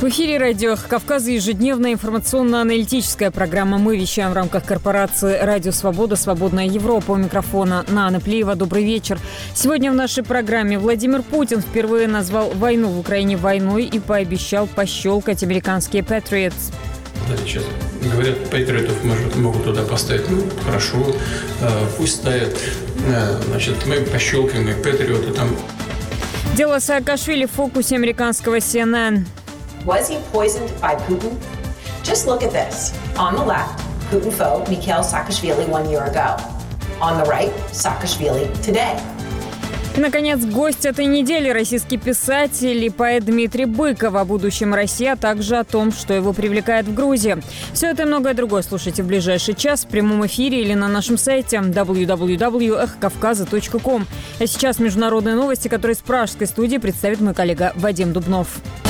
В эфире радио «Кавказ» ежедневная информационно-аналитическая программа. Мы вещаем в рамках корпорации «Радио Свобода. Свободная Европа». У микрофона Анна Плиева. Добрый вечер. Сегодня в нашей программе Владимир Путин впервые назвал войну в Украине войной и пообещал пощелкать американские Patriots. Да, сейчас говорят, патриотов могут туда поставить. Ну, хорошо, пусть ставят. Значит, мы пощелкаем, и патриоты там. Дело Саакашвили в фокусе американского CNN. Was he poisoned by Putin? Just look at this. On the left, Putin foe Mikhail Saakashvili 1 year ago. On the right, Saakashvili today. И, наконец, гость этой недели – российский писатель и поэт Дмитрий Быков о будущем России, а также о том, что его привлекает в Грузии. Все это и многое другое слушайте в ближайший час в прямом эфире или на нашем сайте www.эхокавказа.ком. А сейчас международные новости, которые с пражской студии представит мой коллега Вадим Дубнов.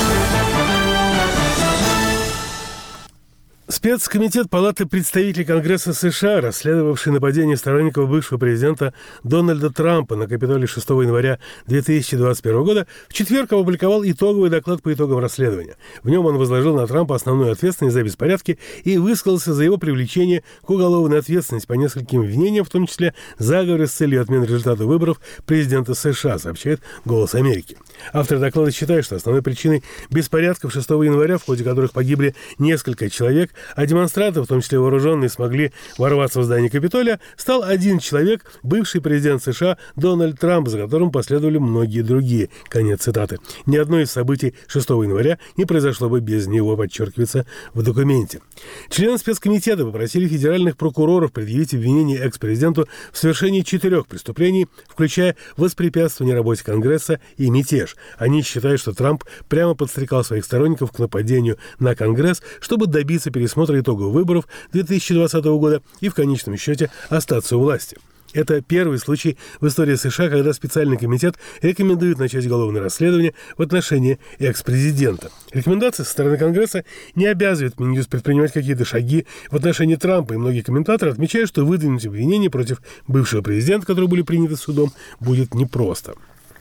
Спецкомитет Палаты представителей Конгресса США, расследовавший нападение сторонников бывшего президента Дональда Трампа на Капитолий 6 января 2021 года, в четверг опубликовал итоговый доклад по итогам расследования. В нем он возложил на Трампа основную ответственность за беспорядки и высказался за его привлечение к уголовной ответственности по нескольким обвинениям, в том числе заговоре с целью отмены результатов выборов президента США, сообщает «Голос Америки». Автор доклада считает, что основной причиной беспорядков 6 января, в ходе которых погибли несколько человек, а демонстранты, в том числе вооруженные, смогли ворваться в здание Капитолия, стал один человек, бывший президент США Дональд Трамп, за которым последовали многие другие. Конец цитаты. Ни одно из событий 6 января не произошло бы без него, подчеркивается в документе. Члены спецкомитета попросили федеральных прокуроров предъявить обвинение экс-президенту в совершении 4 преступлений, включая воспрепятствование работе Конгресса и мятеж. Они считают, что Трамп прямо подстрекал своих сторонников к нападению на Конгресс, чтобы добиться пересмотра итогов выборов 2020 года и в конечном счете остаться у власти. Это первый случай в истории США, когда специальный комитет рекомендует начать уголовное расследование в отношении экс-президента. Рекомендация со стороны Конгресса не обязывает Минюст предпринимать какие-то шаги в отношении Трампа, и многие комментаторы отмечают, что выдвинуть обвинения против бывшего президента, которые были приняты судом, будет непросто.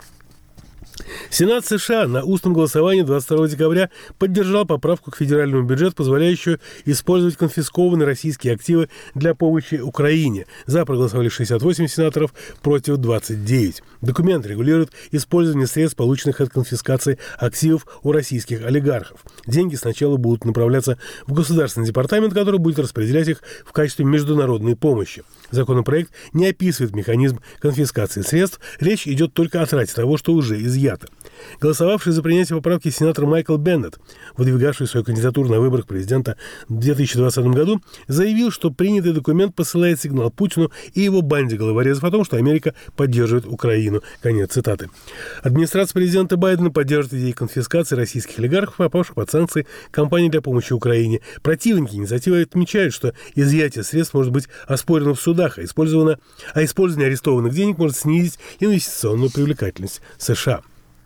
Сенат США на устном голосовании 22 декабря поддержал поправку к федеральному бюджету, позволяющую использовать конфискованные российские активы для помощи Украине. За проголосовали 68 сенаторов, против 29. Документ регулирует использование средств, полученных от конфискации активов у российских олигархов. Деньги сначала будут направляться в Государственный департамент, который будет распределять их в качестве международной помощи. Законопроект не описывает механизм конфискации средств, речь идет только о трате того, что уже изъято. Голосовавший за принятие поправки сенатор Майкл Беннет, выдвигавший свою кандидатуру на выборах президента в 2020 году, заявил, что принятый документ посылает сигнал Путину и его банде головорезов о том, что Америка поддерживает Украину. Конец цитаты. Администрация президента Байдена поддерживает идеи конфискации российских олигархов, попавших под санкции компаний для помощи Украине. Противники инициативы отмечают, что изъятие средств может быть оспорено в судах, а использование арестованных денег может снизить инвестиционную привлекательность США.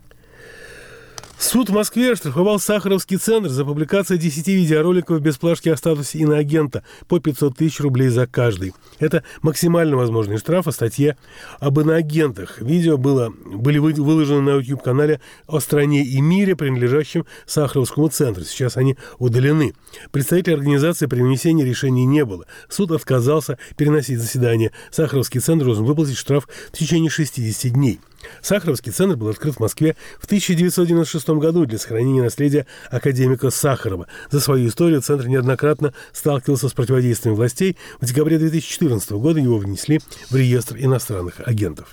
Суд в Москве оштрафовал Сахаровский центр за публикацию 10 видеороликов без плашки о статусе иноагента по 500 тысяч рублей за каждый. Это максимально возможный штраф о статье об иноагентах. Видео были выложены на YouTube-канале «О стране и мире», принадлежащем Сахаровскому центру. Сейчас они удалены. Представителей организации при вынесении решений не было. Суд отказался переносить заседание. Сахаровский центр должен выплатить штраф в течение 60 дней. Сахаровский центр был открыт в Москве в 1996 году для сохранения наследия академика Сахарова. За свою историю центр неоднократно сталкивался с противодействием властей. В декабре 2014 года его внесли в реестр иностранных агентов.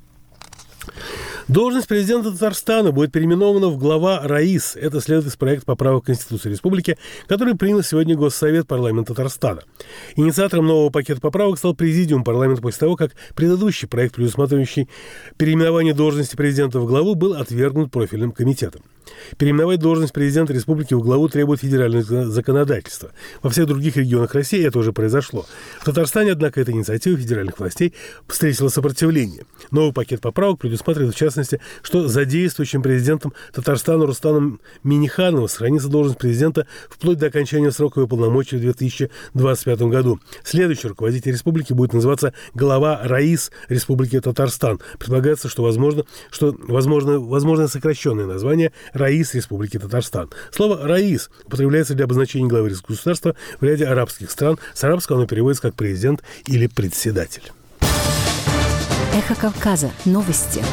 Должность президента Татарстана будет переименована в глава РАИС. Это следует из проекта поправок Конституции Республики, который принял сегодня Госсовет парламента Татарстана. Инициатором нового пакета поправок стал президиум парламента после того, как предыдущий проект, предусматривающий переименование должности президента в главу, был отвергнут профильным комитетом. Переименовать должность президента республики в главу требует федеральное законодательство. Во всех других регионах России это уже произошло. В Татарстане, однако, эта инициатива федеральных властей встретила сопротивление. Новый пакет поправок предусматривает, в частности, известности, что за действующим президентом Татарстана Рустамом Миннихановым сохранится должность президента вплоть до окончания срока его полномочий в 2025 году. Следующий руководитель республики будет называться глава РАИС Республики Татарстан. Предполагается, что возможно сокращенное название РАИС Республики Татарстан. Слово «РАИС» употребляется для обозначения главы государства в ряде арабских стран. С арабского оно переводится как президент или председатель. Эхо Кавказа. Новости.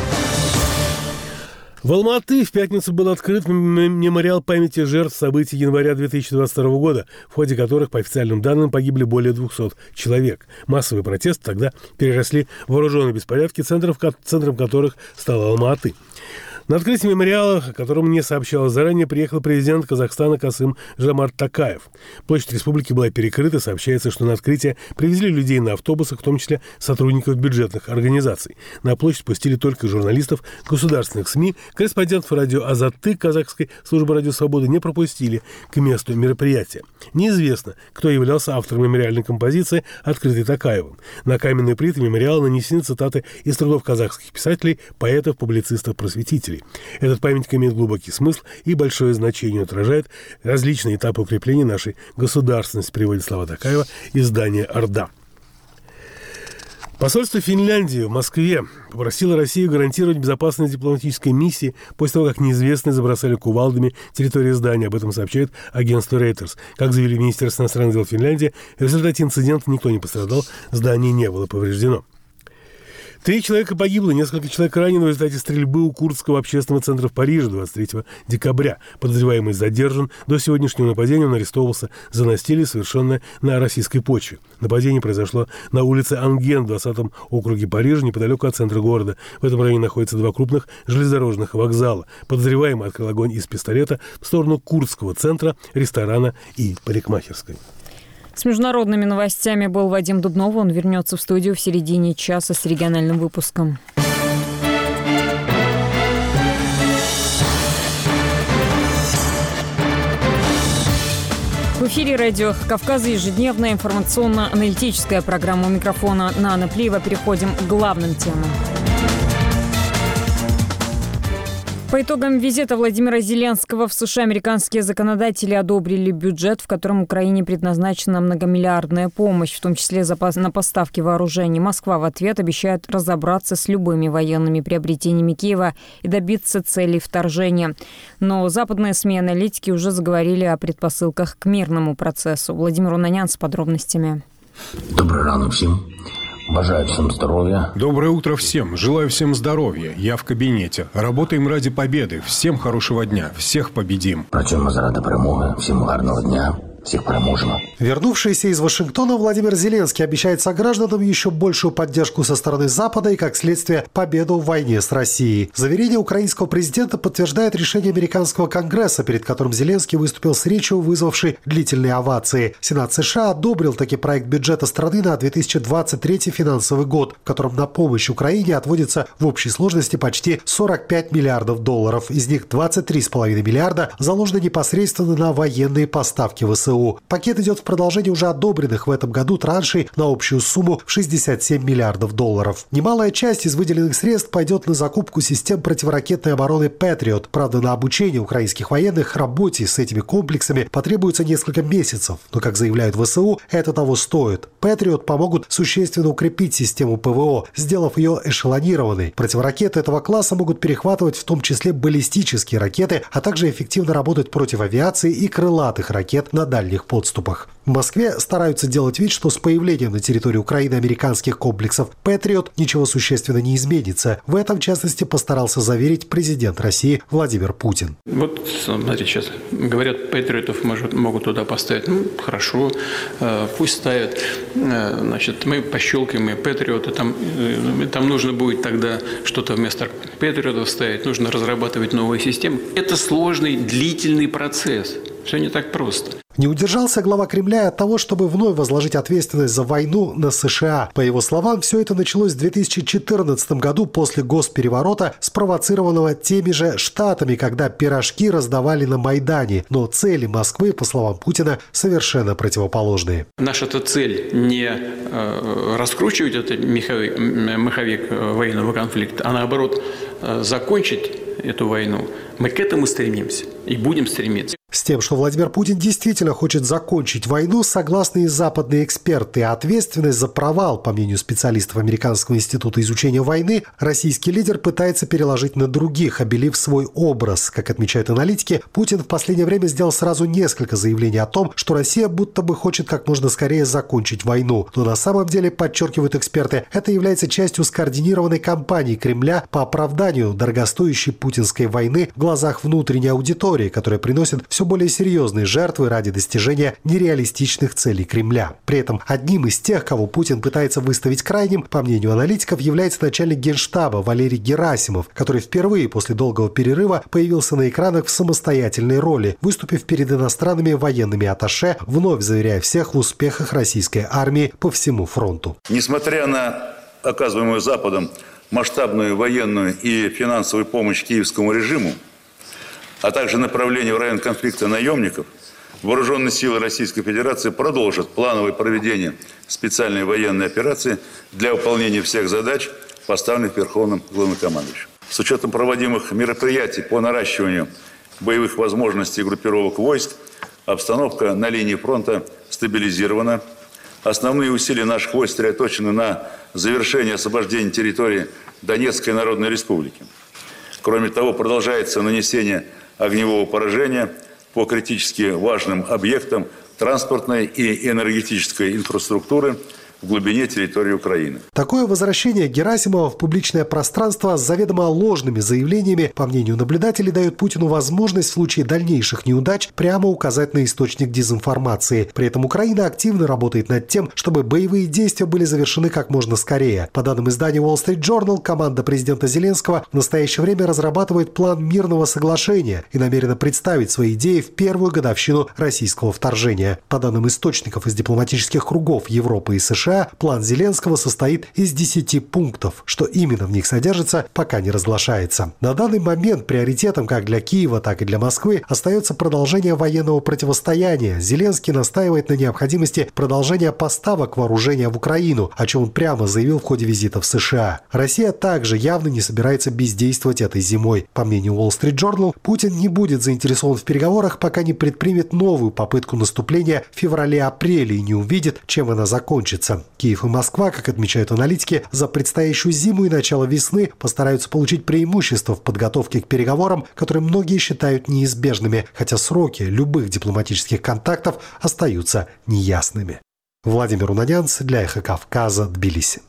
В Алма-Аты в пятницу был открыт мемориал памяти жертв событий января 2022 года, в ходе которых, по официальным данным, погибли более 200 человек. Массовые протесты тогда переросли в вооруженные беспорядки, центром которых стала Алма-Аты. На открытие мемориала, о котором мне сообщалось заранее, приехал президент Казахстана Касым-Жомарт Токаев. Площадь республики была перекрыта. Сообщается, что на открытие привезли людей на автобусах, в том числе сотрудников бюджетных организаций. На площадь пустили только журналистов государственных СМИ. Корреспондентов радио «Азатты» казахской службы «Радио Свободы» не пропустили к месту мероприятия. Неизвестно, кто являлся автором мемориальной композиции, открытой Токаевым. На каменные плиты мемориала нанесены цитаты из трудов казахских писателей, поэтов, публицистов, просветителей. Этот памятник имеет глубокий смысл и большое значение, отражает различные этапы укрепления нашей государственности, приводит слова Токаева издание «Орда». Посольство Финляндии в Москве попросило Россию гарантировать безопасность дипломатической миссии после того, как неизвестные забросали кувалдами территорию здания. Об этом сообщает агентство Reuters. Как заявили в Министерстве иностранных дел Финляндии, в результате инцидента никто не пострадал, здание не было повреждено. 3 человека погибло, несколько человек ранено в результате стрельбы у Курдского общественного центра в Париже 23 декабря. Подозреваемый задержан. До сегодняшнего нападения он арестовывался за насилие, совершенное на российской почве. Нападение произошло на улице Анген в 20-м округе Парижа, неподалеку от центра города. В этом районе находятся 2 крупных железнодорожных вокзала. Подозреваемый открыл огонь из пистолета в сторону Курдского центра, ресторана и парикмахерской. С международными новостями был Вадим Дубнов. Он вернется в студию в середине часа с региональным выпуском. В эфире радио «Кавказа» ежедневная информационно-аналитическая программа. У микрофона Нана Плиева. Переходим к главным темам. По итогам визита Владимира Зеленского в США американские законодатели одобрили бюджет, в котором Украине предназначена многомиллиардная помощь, в том числе на поставки вооружений. Москва в ответ обещает разобраться с любыми военными приобретениями Киева и добиться целей вторжения. Но западные СМИ и аналитики уже заговорили о предпосылках к мирному процессу. Владимир Унанян с подробностями. Доброе рано всем. Бажаю всем здоровья. Доброе утро всем. Желаю всем здоровья. Я в кабинете. Работаем ради победы. Всем хорошего дня. Всех победим. Працюємо заради перемоги. Всем гарного дня. Всех переможемо. Вернувшийся из Вашингтона Владимир Зеленский обещает согражданам еще большую поддержку со стороны Запада и, как следствие, победу в войне с Россией. Заверение украинского президента подтверждает решение американского Конгресса, перед которым Зеленский выступил с речью, вызвавшей длительные овации. Сенат США одобрил таки проект бюджета страны на 2023 финансовый год, в котором на помощь Украине отводится в общей сложности почти 45 миллиардов долларов. Из них 23,5 миллиарда заложено непосредственно на военные поставки ВСУ. Пакет идет в продолжение уже одобренных в этом году траншей на общую сумму в 67 миллиардов долларов. Немалая часть из выделенных средств пойдет на закупку систем противоракетной обороны «Патриот». Правда, на обучение украинских военных работе с этими комплексами потребуется несколько месяцев. Но, как заявляют ВСУ, это того стоит. «Патриот» помогут существенно укрепить систему ПВО, сделав ее эшелонированной. Противоракеты этого класса могут перехватывать в том числе баллистические ракеты, а также эффективно работать против авиации и крылатых ракет на дальних подступах. В Москве стараются делать вид, что с появлением на территории Украины американских комплексов «Патриот» ничего существенно не изменится. В этом, в частности, постарался заверить президент России Владимир Путин. Вот, смотрите, сейчас говорят, «Патриотов» могут туда поставить. Ну, хорошо, пусть ставят. Значит, мы пощелкаем и «Патриоты». Там нужно будет тогда что-то вместо «Патриотов» ставить. Нужно разрабатывать новые системы. Это сложный, длительный процесс. Все не так просто. Не удержался глава Кремля от того, чтобы вновь возложить ответственность за войну на США. По его словам, все это началось в 2014 году после госпереворота, спровоцированного теми же Штатами, когда пирожки раздавали на Майдане. Но цели Москвы, по словам Путина, совершенно противоположные. Наша-то цель не раскручивать этот маховик военного конфликта, а наоборот закончить эту войну, мы к этому стремимся и будем стремиться. С тем, что Владимир Путин действительно хочет закончить войну, согласны и западные эксперты. Ответственность за провал, по мнению специалистов Американского института изучения войны, российский лидер пытается переложить на других, обелив свой образ. Как отмечают аналитики, Путин в последнее время сделал сразу несколько заявлений о том, что Россия будто бы хочет как можно скорее закончить войну. Но на самом деле, подчеркивают эксперты, это является частью скоординированной кампании Кремля по оправданию дорогостоящей путинской войны в глазах внутренней аудитории, которая приносит все более серьезные жертвы ради достижения нереалистичных целей Кремля. При этом одним из тех, кого Путин пытается выставить крайним, по мнению аналитиков, является начальник Генштаба Валерий Герасимов, который впервые после долгого перерыва появился на экранах в самостоятельной роли, выступив перед иностранными военными атташе, вновь заверяя всех в успехах российской армии по всему фронту. Несмотря на оказываемую Западом масштабную военную и финансовую помощь киевскому режиму, а также направление в район конфликта наемников, вооруженные силы Российской Федерации продолжат плановое проведение специальной военной операции для выполнения всех задач, поставленных Верховным Главнокомандующим. С учетом проводимых мероприятий по наращиванию боевых возможностей группировок войск, обстановка на линии фронта стабилизирована. Основные усилия наших войск сосредоточены на завершении освобождения территории Донецкой Народной Республики. Кроме того, продолжается нанесение огневого поражения по критически важным объектам транспортной и энергетической инфраструктуры в глубине территории Украины. Такое возвращение Герасимова в публичное пространство с заведомо ложными заявлениями, по мнению наблюдателей, дает Путину возможность в случае дальнейших неудач прямо указать на источник дезинформации. При этом Украина активно работает над тем, чтобы боевые действия были завершены как можно скорее. По данным издания Wall Street Journal, команда президента Зеленского в настоящее время разрабатывает план мирного соглашения и намерена представить свои идеи в первую годовщину российского вторжения. По данным источников из дипломатических кругов Европы и США, план Зеленского состоит из 10 пунктов. Что именно в них содержится, пока не разглашается. На данный момент приоритетом как для Киева, так и для Москвы остается продолжение военного противостояния. Зеленский настаивает на необходимости продолжения поставок вооружения в Украину, о чем он прямо заявил в ходе визита в США. Россия также явно не собирается бездействовать этой зимой. По мнению Wall Street Journal, Путин не будет заинтересован в переговорах, пока не предпримет новую попытку наступления в феврале-апреле и не увидит, чем она закончится. Киев и Москва, как отмечают аналитики, за предстоящую зиму и начало весны постараются получить преимущество в подготовке к переговорам, которые многие считают неизбежными, хотя сроки любых дипломатических контактов остаются неясными. Владимир Унанянц для «Эхо Кавказа», Тбилиси.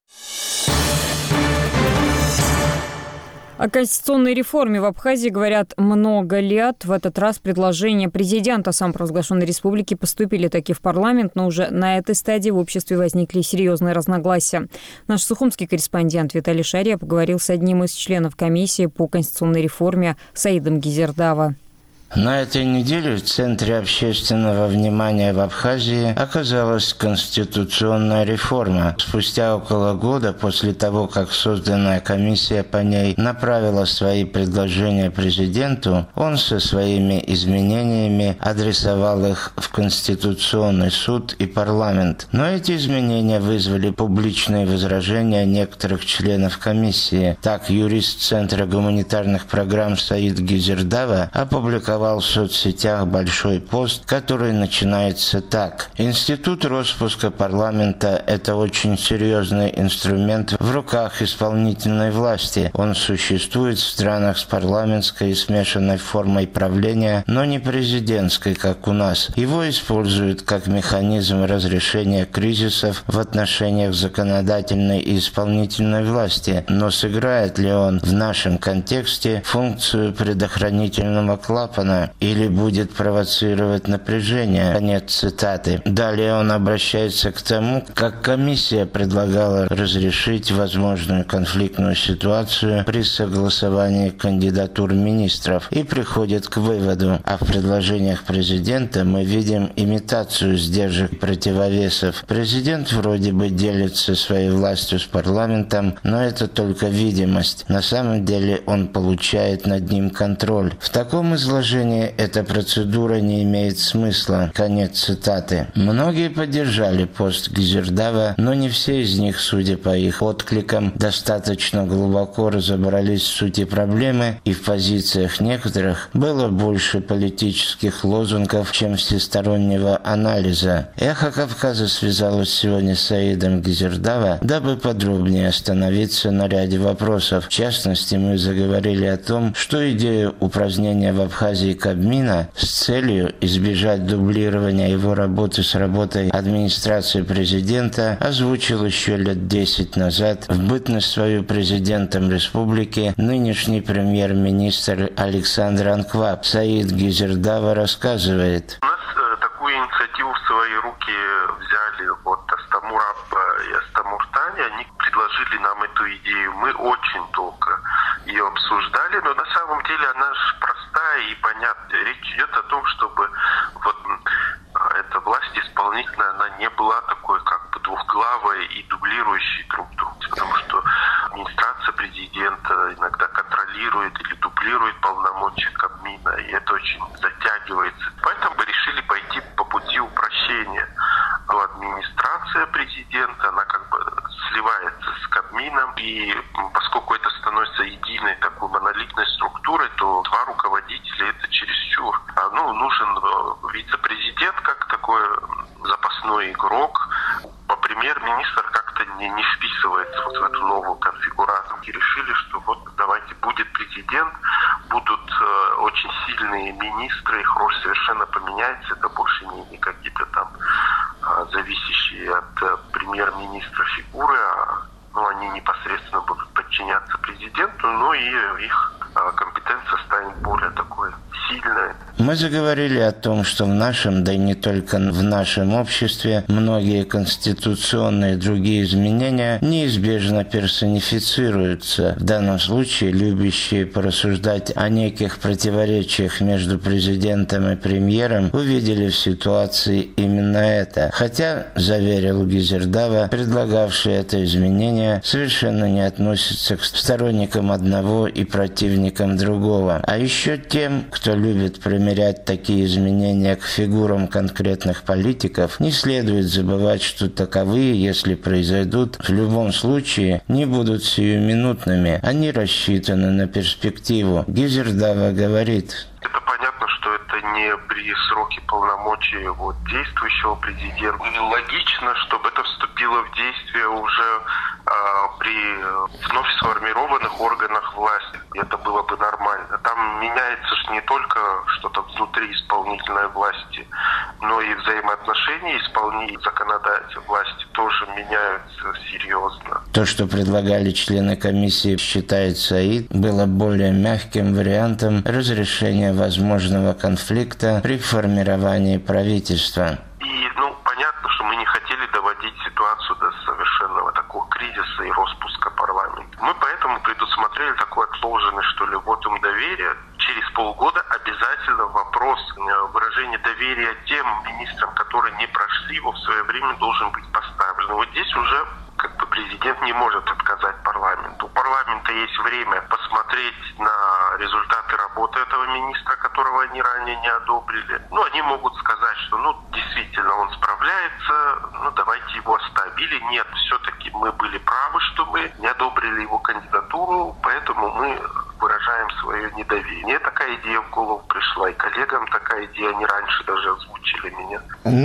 О конституционной реформе в Абхазии говорят много лет. В этот раз предложения президента самопровозглашенной республики поступили таки в парламент, но уже на этой стадии в обществе возникли серьезные разногласия. Наш сухумский корреспондент Виталий Шария поговорил с одним из членов комиссии по конституционной реформе Саидом Гизердава. На этой неделе в центре общественного внимания в Абхазии оказалась конституционная реформа. Спустя около года после того, как созданная комиссия по ней направила свои предложения президенту, он со своими изменениями адресовал их в Конституционный суд и парламент. Но эти изменения вызвали публичные возражения некоторых членов комиссии. Так, юрист Центра гуманитарных программ Саид Гизердава опубликовал в соцсетях большой пост, который начинается так. Институт распуска парламента – это очень серьезный инструмент в руках исполнительной власти. Он существует в странах с парламентской и смешанной формой правления, но не президентской, как у нас. Его используют как механизм разрешения кризисов в отношениях законодательной и исполнительной власти. Но сыграет ли он в нашем контексте функцию предохранительного клапана или будет провоцировать напряжение? Конец цитаты. Далее он обращается к тому, как комиссия предлагала разрешить возможную конфликтную ситуацию при согласовании кандидатур министров и приходит к выводу, а в предложениях президента мы видим имитацию сдержек противовесов. Президент вроде бы делится своей властью с парламентом, но это только видимость. На самом деле он получает над ним контроль. В таком изложении положении эта процедура не имеет смысла. Конец цитаты. Многие поддержали пост Гизердава, но не все из них, судя по их откликам, достаточно глубоко разобрались в сути проблемы, и в позициях некоторых было больше политических лозунгов, чем всестороннего анализа. «Эхо Кавказа» связалось сегодня с Саидом Гизердава, дабы подробнее остановиться на ряде вопросов. В частности, мы заговорили о том, что идею упразднения в Абхазии Кабмина с целью избежать дублирования его работы с работой администрации президента озвучил еще лет 10 назад в бытность свою президентом республики нынешний премьер-министр Александр Анкваб. Саид Гизердава рассказывает. У нас такую инициативу в свои руки взяли Астамур Абба и Астамур Тани. Они предложили нам эту идею. Мы очень долго ее обсуждали, но на самом деле она же простая и понятная. Речь идет о том, чтобы эта власть исполнительная, она не была такой двухглавой и дублирующей друг друга. Потому что администрация президента иногда контролирует или дублирует полномочия Кабмина, и это очень затягивается. Поэтому мы решили пойти по пути упрощения. Но администрация президента, она сливается с Кабмином, и поскольку это становится единой такой монолитной структурой, то два руководителя это чересчур. Нужен вице-президент как такой запасной игрок. Премьер-министр как-то не вписывается в эту новую конфигурацию. И решили, что давайте будет президент, будут очень сильные министры, их роль совершенно поменяется, это больше не какие-то там зависящие от премьер-министра фигуры, они непосредственно будут подчиняться президенту, но и их компетенция станет более такой сильной. Мы заговорили о том, что в нашем, да и не только в нашем обществе, многие конституционные и другие изменения неизбежно персонифицируются. В данном случае любящие порассуждать о неких противоречиях между президентом и премьером увидели в ситуации именно это. Хотя, заверил Гизердава, предлагавший это изменение совершенно не относится к сторонникам одного и противникам другого, а еще тем, кто любит примерять такие изменения к фигурам конкретных политиков, не следует забывать, что таковые, если произойдут, в любом случае не будут сиюминутными. Они рассчитаны на перспективу. Гизердава говорит. Это понятно, что это не при сроке полномочий действующего президента. Логично, чтобы это вступило в действие уже при вновь сформированных органах власти. Это было бы нормально. Там меняется же не только что-то внутри исполнительной власти, но и взаимоотношения исполнителей законодательной власти тоже меняются серьезно. То, что предлагали члены комиссии, считает Саид, было более мягким вариантом разрешения возможного конфликта при формировании правительства. И, понятно, что мы не хотели доводить ситуацию до совершенного такого кризиса и распуска парламента. Мы поэтому предусмотрели такой отложенный, вотум доверия. Через полгода обязательно вопрос выражения доверия тем министрам, которые не прошли его в свое время, должен быть поставлен. Здесь уже президент не может отказать парламенту. У парламента есть время посмотреть на результаты работы этого министра, которого они ранее не одобрили. Они могут сказать, что действительно он справляется, давайте его оставим. Или нет, все-таки мы были правы, что мы не одобрили его кандидатуру, поэтому мы выражаем свое недоверие. Мне такая идея в голову пришла, и коллегам такая идея, они раньше даже озвучили меня.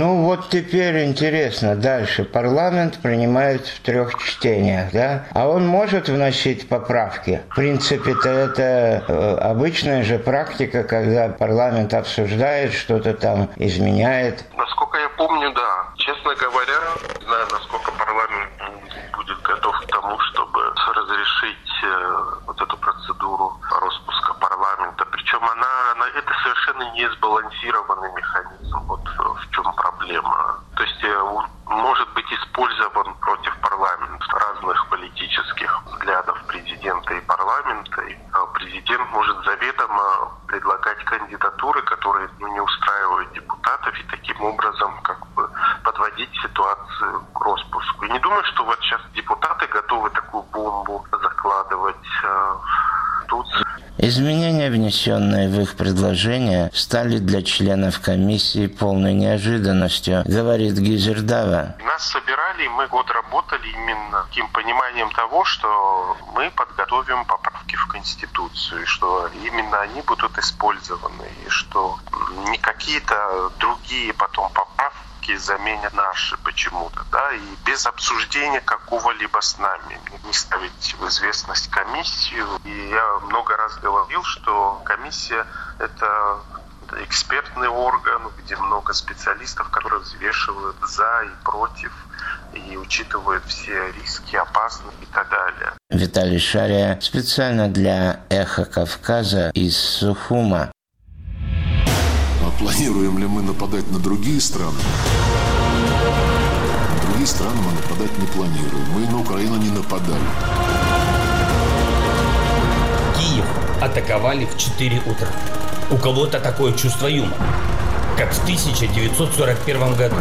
Теперь интересно, дальше. Парламент принимает в 3 чтениях, да? А он может вносить поправки? В принципе-то это обычная же практика, когда парламент обсуждает, что-то там изменяет. Насколько я помню, да. Честно говоря, не знаю, насколько парламент будет готов к тому, чтобы разрешить эту процедуру распуска парламента. Причем это совершенно не сбалансированный механизм. В чем проблема. То есть может быть использован против парламента разных политических взглядов президента и парламента. И президент может заведомо предлагать кандидатуры, которые не устраивают депутатов, и таким образом подводить ситуацию к распуску. И не думаю, что сейчас депутаты готовы такую бомбу закладывать. Тут Изменения, внесенные в их предложение, стали для членов комиссии полной неожиданностью, говорит Гизердава. Нас собирали, мы год работали именно таким пониманием того, что мы подготовим поправки в Конституцию, и что именно они будут использованы, и что не какие-то другие потом поправки заменят наши почему-то, да, и без обсуждения какого-либо с нами, не ставить в известность комиссию. И я много раз говорил, что комиссия – это экспертный орган, где много специалистов, которые взвешивают за и против, и учитывают все риски, опасности и так далее. Виталий Шария специально для «Эхо Кавказа» из Сухума. Планируем ли мы нападать на другие страны? На другие страны мы нападать не планируем. Мы на Украину не нападали. Киев атаковали в 4 утра. У кого-то такое чувство юмора, как в 1941 году.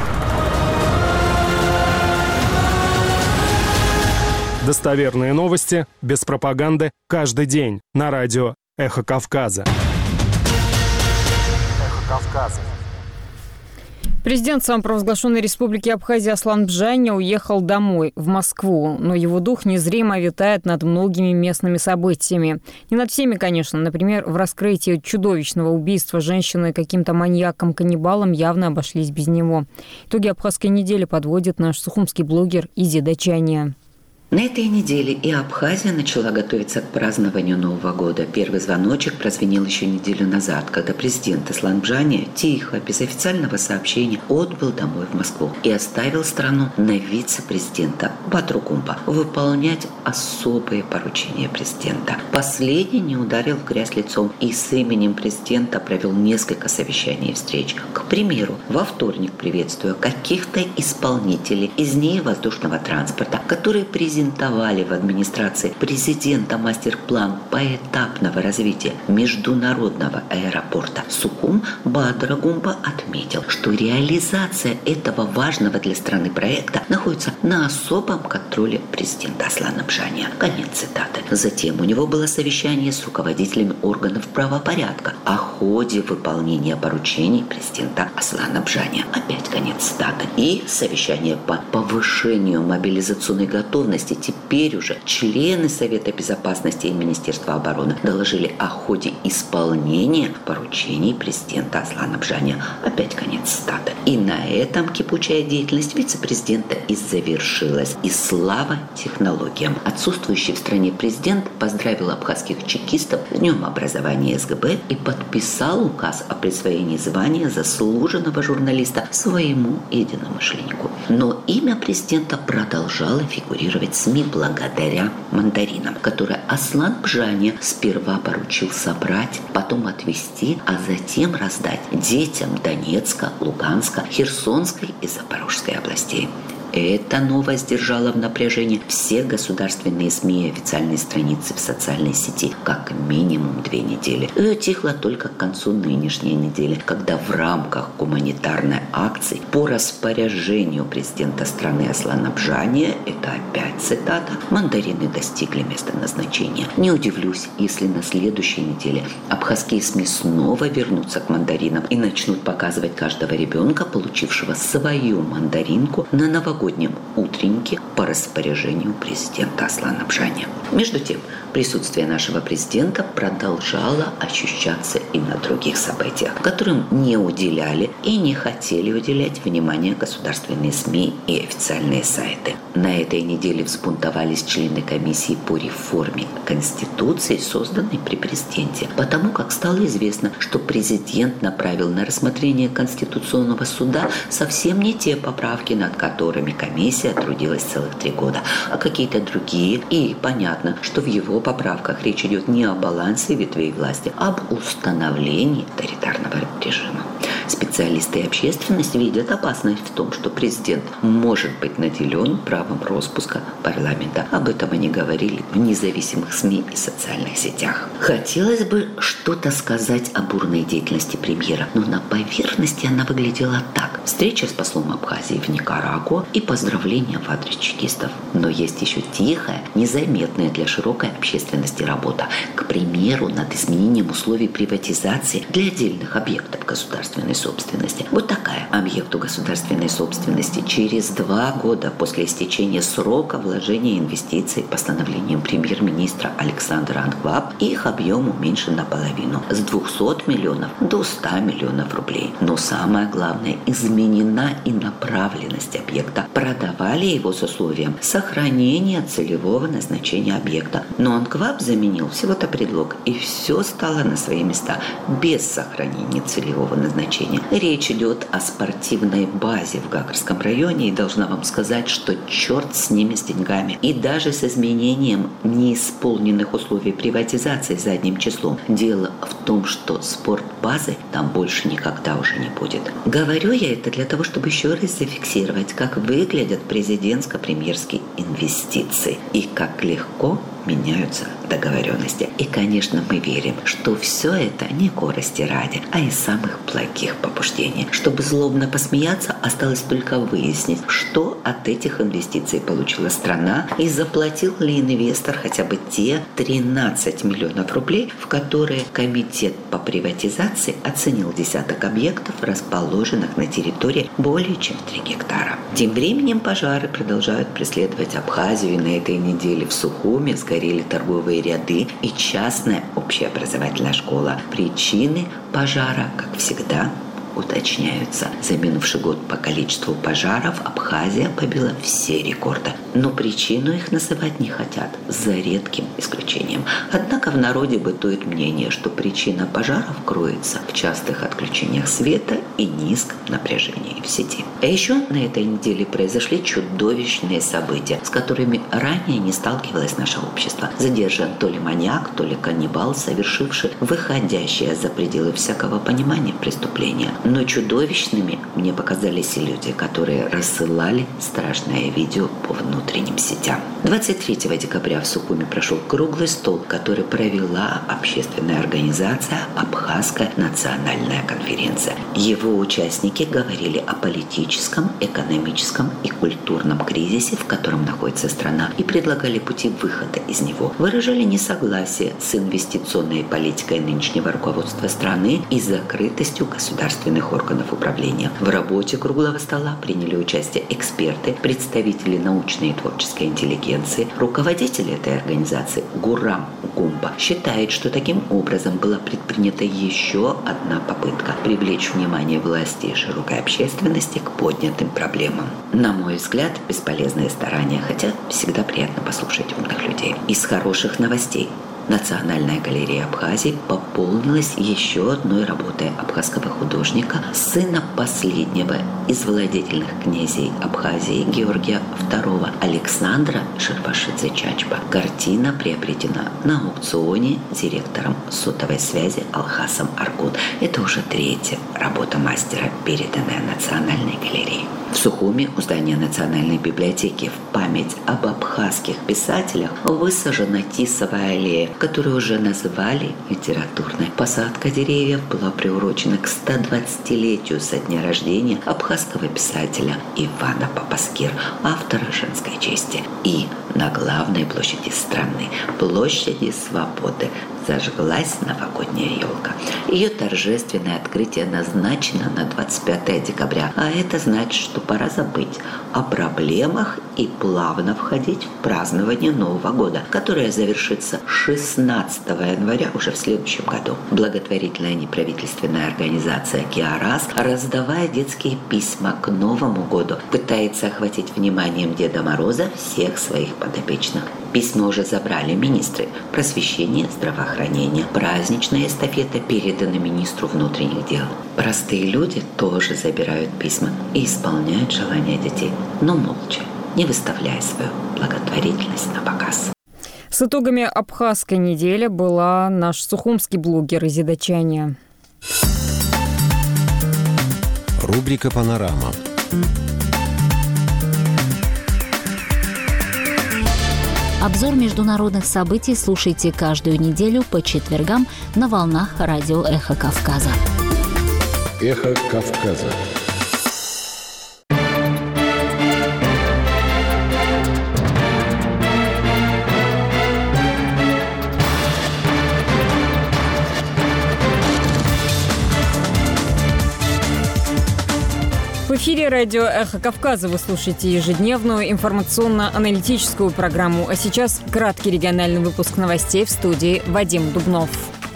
Достоверные новости, без пропаганды, каждый день на радио «Эхо Кавказа». Президент самопровозглашенной республики Абхазия Аслан Бжаня уехал домой, в Москву, но его дух незримо витает над многими местными событиями. Не над всеми, конечно. Например, в раскрытии чудовищного убийства женщины каким-то маньяком-каннибалом явно обошлись без него. Итоги абхазской недели подводит наш сухумский блогер Изида Чания. На этой неделе и Абхазия начала готовиться к празднованию Нового года. Первый звоночек прозвенел еще неделю назад, когда президент Аслан Бжаня тихо, без официального сообщения, отбыл домой в Москву и оставил страну на вице-президента Батру Гумба выполнять особые поручения президента. Последний не ударил в грязь лицом и с именем президента провел несколько совещаний и встреч. К примеру, во вторник, приветствуя каких-то исполнителей из НИИ воздушного транспорта, которые презентовали в администрации президента мастер-план поэтапного развития международного аэропорта Сухум, Бадра Гумба отметил, что реализация этого важного для страны проекта находится на особом контроле президента Аслана Бжаня. Конец цитаты. Затем у него было совещание с руководителями органов правопорядка о ходе выполнения поручений президента Аслана Бжаня. Опять конец цитаты. И совещание по повышению мобилизационной готовности. Теперь уже члены Совета безопасности и Министерства обороны доложили о ходе исполнения поручений президента Аслана Бжаня. Опять конец цитаты. И на этом кипучая деятельность вице-президента и завершилась. И слава технологиям. Отсутствующий в стране президент поздравил абхазских чекистов с Днем образования СГБ и подписал указ о присвоении звания заслуженного журналиста своему единомышленнику. Но имя президента продолжало фигурировать в СМИ благодаря мандаринам, которые Аслан Бжаня сперва поручил собрать, потом отвезти, а затем раздать детям Донецка, Луганска, Херсонской и Запорожской областей. Эта новость держала в напряжении все государственные СМИ и официальные страницы в социальной сети как минимум 2 недели. И утихла только к концу нынешней недели, когда в рамках гуманитарной акции по распоряжению президента страны Аслана Бжаня, это опять цитата, мандарины достигли места назначения. Не удивлюсь, если на следующей неделе абхазские СМИ снова вернутся к мандаринам и начнут показывать каждого ребенка, получившего свою мандаринку, на новогоднем утреннике по распоряжению президента Аслана Бжаня. Между тем, присутствие нашего президента продолжало ощущаться и на других событиях, которым не уделяли и не хотели уделять внимание государственные СМИ и официальные сайты. На этой неделе взбунтовались члены комиссии по реформе Конституции, созданной при президенте, потому как стало известно, что президент направил на рассмотрение Конституционного суда совсем не те поправки, над которыми комиссия трудилась целых 3 года, а какие-то другие. И понятно, что в его поправках речь идет не о балансе ветвей власти, а об установлении авторитарного режима. Специалисты и общественность видят опасность в том, что президент может быть наделен правом распуска парламента. Об этом они говорили в независимых СМИ и социальных сетях. Хотелось бы что-то сказать о бурной деятельности премьера, но на поверхности она выглядела так. Встреча с послом Абхазии в Никарагуа и поздравления в адрес чекистов. Но есть еще тихая, незаметная для широкой общественности работа. К примеру, над изменением условий приватизации для отдельных объектов государственной собственности. Вот такая. Объекту государственной собственности через 2 года после истечения срока вложения инвестиций постановлением премьер-министра Александра Анкваб их объем уменьшен наполовину. С 200 миллионов до 100 миллионов рублей. Но самое главное, изменена и направленность объекта. Продавали его с условием сохранения целевого назначения объекта. Но Анкваб заменил всего-то предлог, и все стало на свои места без сохранения целевого назначения. Речь идет о спортивной базе в Гагарском районе, и должна вам сказать, что черт с ними, с деньгами. И даже с изменением неисполненных условий приватизации задним числом. Дело в том, что спортбазы там больше никогда уже не будет. Говорю я это для того, чтобы еще раз зафиксировать, как выглядят президентско-премьерские инвестиции и как легко меняются договоренности. И, конечно, мы верим, что все это не корости ради, а из самых плохих побуждений. Чтобы злобно посмеяться, осталось только выяснить, что от этих инвестиций получила страна и заплатил ли инвестор хотя бы те 13 миллионов рублей, в которые комитет по приватизации оценил десяток объектов, расположенных на территории более чем 3 гектара. Тем временем пожары продолжают преследовать Абхазию, и на этой неделе в Сухуме сгорели торговые ряды и частная общеобразовательная школа. Причины пожара, как всегда, уточняются. За минувший год по количеству пожаров Абхазия побила все рекорды. Но причину их называть не хотят, за редким исключением. Однако в народе бытует мнение, что причина пожаров кроется в частых отключениях света и низком напряжении в сети. А еще на этой неделе произошли чудовищные события, с которыми ранее не сталкивалось наше общество. Задержан то ли маньяк, то ли каннибал, совершивший выходящее за пределы всякого понимания преступления. Но чудовищными мне показались и люди, которые рассылали страшное видео по внутренним сетям. 23 декабря в Сухуме прошел круглый стол, который провела общественная организация «Абхазская национальная конференция». Его участники говорили о политическом, экономическом и культурном кризисе, в котором находится страна, и предлагали пути выхода из него. Выражали несогласие с инвестиционной политикой нынешнего руководства страны и закрытостью государственных органов управления. В работе круглого стола приняли участие эксперты, представители научной и творческой интеллигенции. Руководитель этой организации Гурам Гумба считает, что таким образом была предпринята еще одна попытка привлечь внимание власти и широкой общественности к поднятым проблемам. На мой взгляд, бесполезные старания, хотя всегда приятно послушать умных людей. Из хороших новостей. Национальная галерея Абхазии пополнилась еще одной работой абхазского художника, сына последнего из владетельных князей Абхазии Георгия II Александра Шервашидзе-Чачба. Картина приобретена на аукционе директором сотовой связи Алхасом Аргун. Это уже 3-я работа мастера, переданная Национальной галерее. В Сухуме у здания Национальной библиотеки в память об абхазских писателях высажена тисовая аллея, которую уже называли литературной. Посадка деревьев была приурочена к 120-летию со дня рождения абхазского писателя Ивана Папаскир, автора «Женской чести». И на главной площади страны, площади Свободы, зажглась новогодняя елка. Ее торжественное открытие назначено на 25 декабря, а это значит, что пора забыть о проблемах и плавно входить в празднование Нового года, которое завершится 16 января уже в следующем году. Благотворительная неправительственная организация «Киарас», раздавая детские письма к Новому году, пытается охватить вниманием Деда Мороза всех своих подопечных. Письма уже забрали министры просвещения, здравоохранения. Праздничная эстафета передана министру внутренних дел. Простые люди тоже забирают письма и исполняют желания детей, но молча, не выставляя свою благотворительность на показ. С итогами абхазской недели была наш сухумский блогер Изида Чаня. Рубрика «Панорама». Обзор международных событий слушайте каждую неделю по четвергам на волнах радио «Эхо Кавказа». «Эхо Кавказа». В эфире радио «Эхо Кавказа» вы слушаете ежедневную информационно-аналитическую программу. А сейчас краткий региональный выпуск новостей в студии Вадим Дубнов.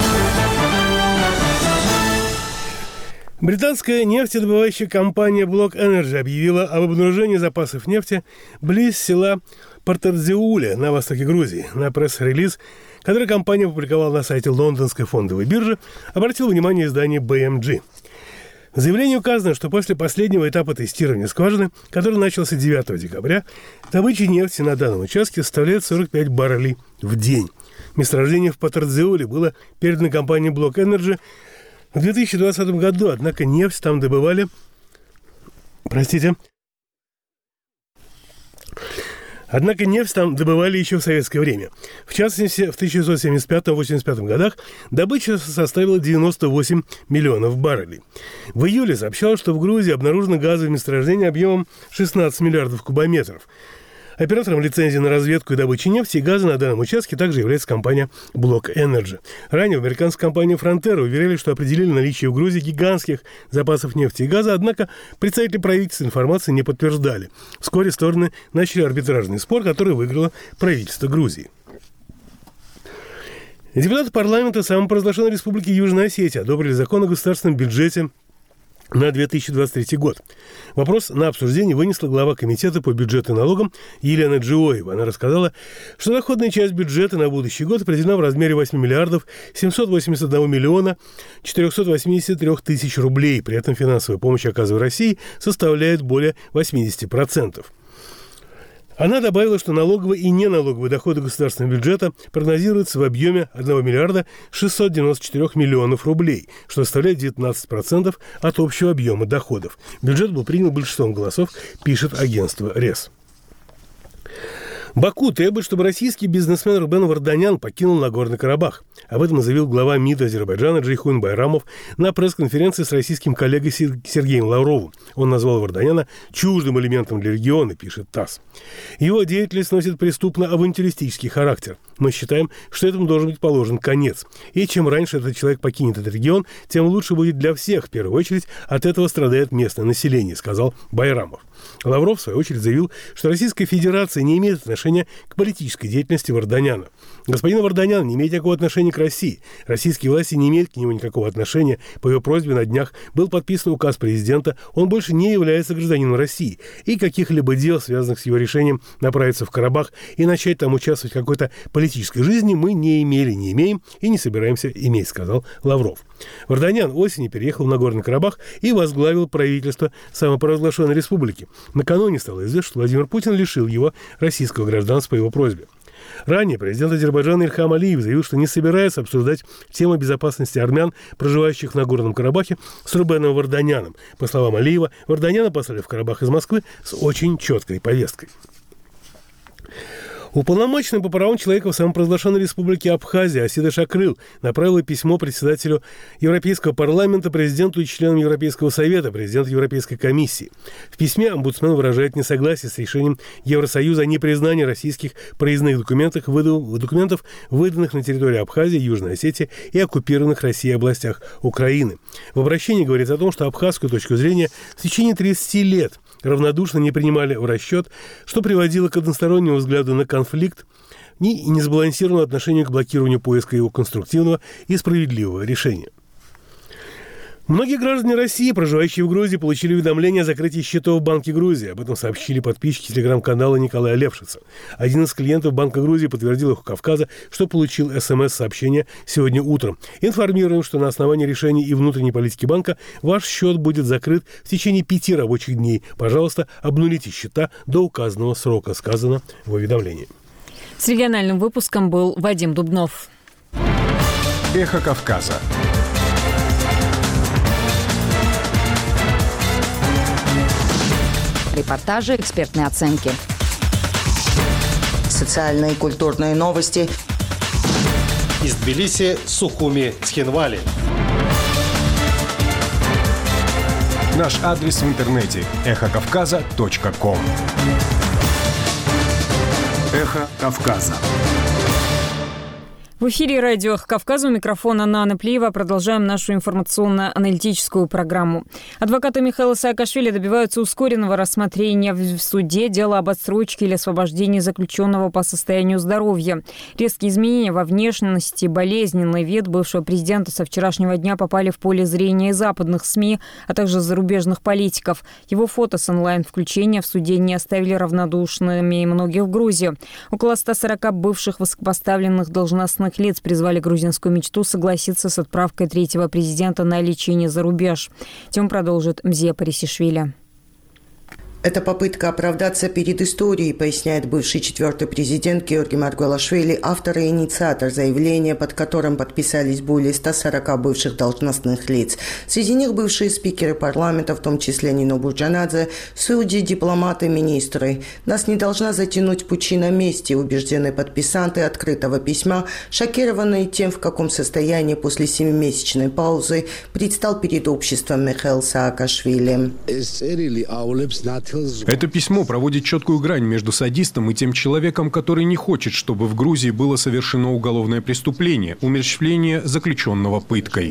Британская нефтедобывающая компания Block Energy объявила об обнаружении запасов нефти близ села Портардзиуле на востоке Грузии. На пресс-релиз, который компания опубликовала на сайте лондонской фондовой биржи, обратил внимание издание BMG. В заявлении указано, что после последнего этапа тестирования скважины, который начался 9 декабря, добыча нефти на данном участке составляет 45 баррелей в день. Месторождение в Портардзиуле было передано компании Block Energy в 2020 году, однако нефть там добывали... Однако нефть там добывали еще в советское время. В частности, в 1975-1985 годах добыча составила 98 миллионов баррелей. В июле сообщалось, что в Грузии обнаружено газовое месторождение объемом 16 миллиардов кубометров. Оператором лицензии на разведку и добычу нефти и газа на данном участке также является компания Block Energy. Ранее в американской компании Frontera уверяли, что определили наличие в Грузии гигантских запасов нефти и газа, однако представители правительства информации не подтверждали. Вскоре стороны начали арбитражный спор, который выиграло правительство Грузии. Депутаты парламента самопровозглашенной республики Южная Осетия одобрили закон о государственном бюджете на 2023 год. Вопрос на обсуждение вынесла глава комитета по бюджету и налогам Елена Джиоева. Она рассказала, что доходная часть бюджета на будущий год определена в размере 8 миллиардов 781 миллиона 483 тысяч рублей. При этом финансовая помощь, оказываемая России, составляет более 80%. Она добавила, что налоговые и неналоговые доходы государственного бюджета прогнозируются в объеме 1 миллиарда 694 миллионов рублей, что составляет 19% от общего объема доходов. Бюджет был принят большинством голосов, пишет агентство РЕС. Баку требует, чтобы российский бизнесмен Рубен Варданян покинул Нагорный Карабах. Об этом заявил глава МИД Азербайджана Джейхун Байрамов на пресс-конференции с российским коллегой Сергеем Лавровым. Он назвал Варданяна чуждым элементом для региона, пишет ТАСС. Его деятельность носит преступно-авантюристический характер. Мы считаем, что этому должен быть положен конец. И чем раньше этот человек покинет этот регион, тем лучше будет для всех. В первую очередь от этого страдает местное население, сказал Байрамов. Лавров, в свою очередь, заявил, что Российская Федерация не имеет отношения к политической деятельности Варданяна. Господин Варданян не имеет никакого отношения к России. Российские власти не имеют к нему никакого отношения. По его просьбе на днях был подписан указ президента. Он больше не является гражданином России. И каких-либо дел, связанных с его решением направиться в Карабах и начать там участвовать в какой-то политической жизни, мы не имели, не имеем и не собираемся иметь, сказал Лавров. Варданян осенью переехал в Нагорный Карабах и возглавил правительство самопровозглашенной республики. Накануне стало известно, что Владимир Путин лишил его российского гражданства по его просьбе. Ранее президент Азербайджана Ильхам Алиев заявил, что не собирается обсуждать тему безопасности армян, проживающих в Нагорном Карабахе, с Рубеном Варданяном. По словам Алиева, Варданяна послали в Карабах из Москвы с очень четкой повесткой. Уполномоченный по правам человека в самопровозглашенной республике Абхазия Асида Шакрыл направила письмо председателю Европейского парламента, президенту и членам Европейского совета, президенту Европейской комиссии. В письме омбудсмен выражает несогласие с решением Евросоюза о непризнании российских проездных документов, выданных на территории Абхазии, Южной Осетии и оккупированных Россией областях Украины. В обращении говорится о том, что абхазскую точку зрения в течение 30 лет равнодушно не принимали в расчет, что приводило к одностороннему взгляду на конфликт и несбалансированному отношению к блокированию поиска его конструктивного и справедливого решения. Многие граждане России, проживающие в Грузии, получили уведомление о закрытии счетов в Банке Грузии. Об этом сообщили подписчики телеграм-канала Николая Левшица. Один из клиентов Банка Грузии подтвердил «Эхо Кавказа», что получил СМС-сообщение сегодня утром. Информируем, что на основании решений и внутренней политики банка ваш счет будет закрыт в течение 5 рабочих дней. Пожалуйста, обнулите счета до указанного срока, сказано в уведомлении. С региональным выпуском был Вадим Дубнов. Эхо Кавказа. репортажи, экспертные оценки. Социальные и культурные новости. Из Тбилиси, Сухуми, Цхинвали. Наш адрес в интернете – эхокавказа.ком. Эхо Кавказа. В эфире радио «Эхо Кавказа», у микрофона Нана Плиева. Продолжаем нашу информационно-аналитическую программу. Адвокаты Михаила Саакашвили добиваются ускоренного рассмотрения в суде дела об отсрочке или освобождении заключенного по состоянию здоровья. Резкие изменения во внешности, болезненный вид бывшего президента со вчерашнего дня попали в поле зрения западных СМИ, а также зарубежных политиков. Его фото с онлайн-включения в суде не оставили равнодушными многих в Грузии. Около 140 бывших высокопоставленных должностных лиц призвали грузинскую мечту согласиться с отправкой третьего президента на лечение за рубеж. Тему продолжит Мзия Парисишвили. Это попытка оправдаться перед историей, поясняет бывший четвертый президент Георгий Маргвелашвили, автор и инициатор заявления, под которым подписались более 140 бывших должностных лиц. Среди них бывшие спикеры парламента, в том числе Нино Бурджанадзе, судьи, дипломаты, министры. Нас не должна затянуть пучина мести, убеждены подписанты открытого письма, шокированные тем, в каком состоянии после 7-месячной паузы предстал перед обществом Михаил Саакашвили. Это письмо проводит четкую грань между садистом и тем человеком, который не хочет, чтобы в Грузии было совершено уголовное преступление – умерщвление заключенного пыткой.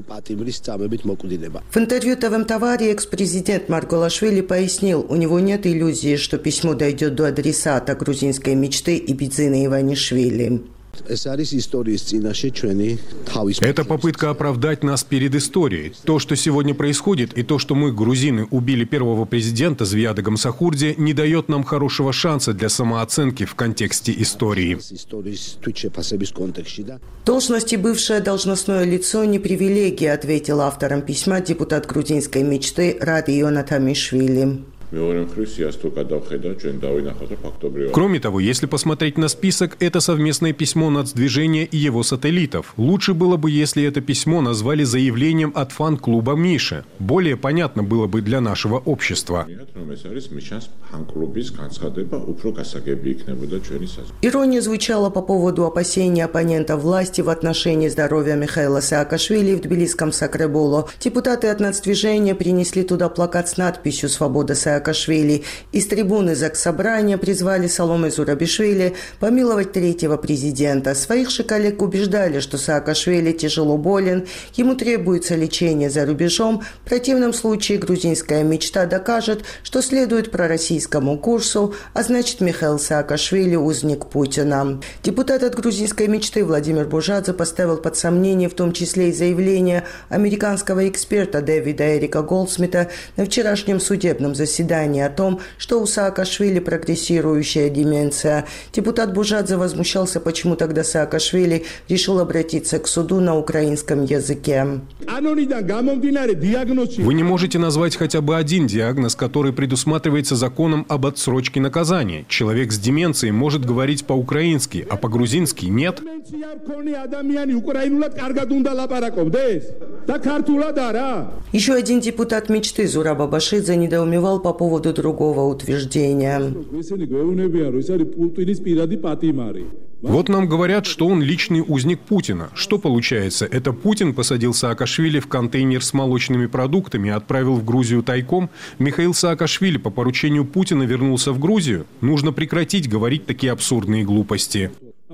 В интервью ТВМ Тавари экс-президент Маргвелашвили пояснил, у него нет иллюзии, что письмо дойдет до адресата грузинской мечты и Бидзина Иванишвили. Это попытка оправдать нас перед историей. То, что сегодня происходит, и то, что мы, грузины, убили первого президента Звияда Гамсахурди, не дает нам хорошего шанса для самооценки в контексте истории. Должность и бывшее должностное лицо не привилегия, ответил автором письма депутат грузинской мечты Ради Ионатамишвили. Кроме того, если посмотреть на список, это совместное письмо нацдвижения и его сателлитов. Лучше было бы, если это письмо назвали заявлением от фан-клуба Миши. Более понятно было бы для нашего общества. Ирония звучала по поводу опасений оппонентов власти в отношении здоровья Михаила Саакашвили в тбилисском Сакреболо. Депутаты от нацдвижения принесли туда плакат с надписью «Свобода Саакашвили». Из трибуны Заксобрания призвали Саломе Зурабишвили помиловать третьего президента. Своих же коллег убеждали, что Саакашвили тяжело болен, ему требуется лечение за рубежом. В противном случае грузинская мечта докажет, что следует пророссийскому курсу, а значит Михаил Саакашвили – узник Путина. Депутат от грузинской мечты Владимир Бужадзе поставил под сомнение в том числе и заявление американского эксперта Дэвида Эрика Голдсмита на вчерашнем судебном заседании о том, что у Саакашвили прогрессирующая деменция. Депутат Бужадзе возмущался, почему тогда Саакашвили решил обратиться к суду на украинском языке. Вы не можете назвать хотя бы один диагноз, который предусматривается законом об отсрочке наказания. Человек с деменцией может говорить по-украински, а по-грузински нет. Еще один депутат мечты Зураб Абашидзе недоумевал по поводу другого утверждения. Вот нам говорят, что он личный узник Путина. Что получается? Это Путин посадил Саакашвили в контейнер с молочными продуктами и отправил в Грузию тайком? Михаил Саакашвили по поручению Путина вернулся в Грузию? Нужно прекратить говорить такие абсурдные глупости.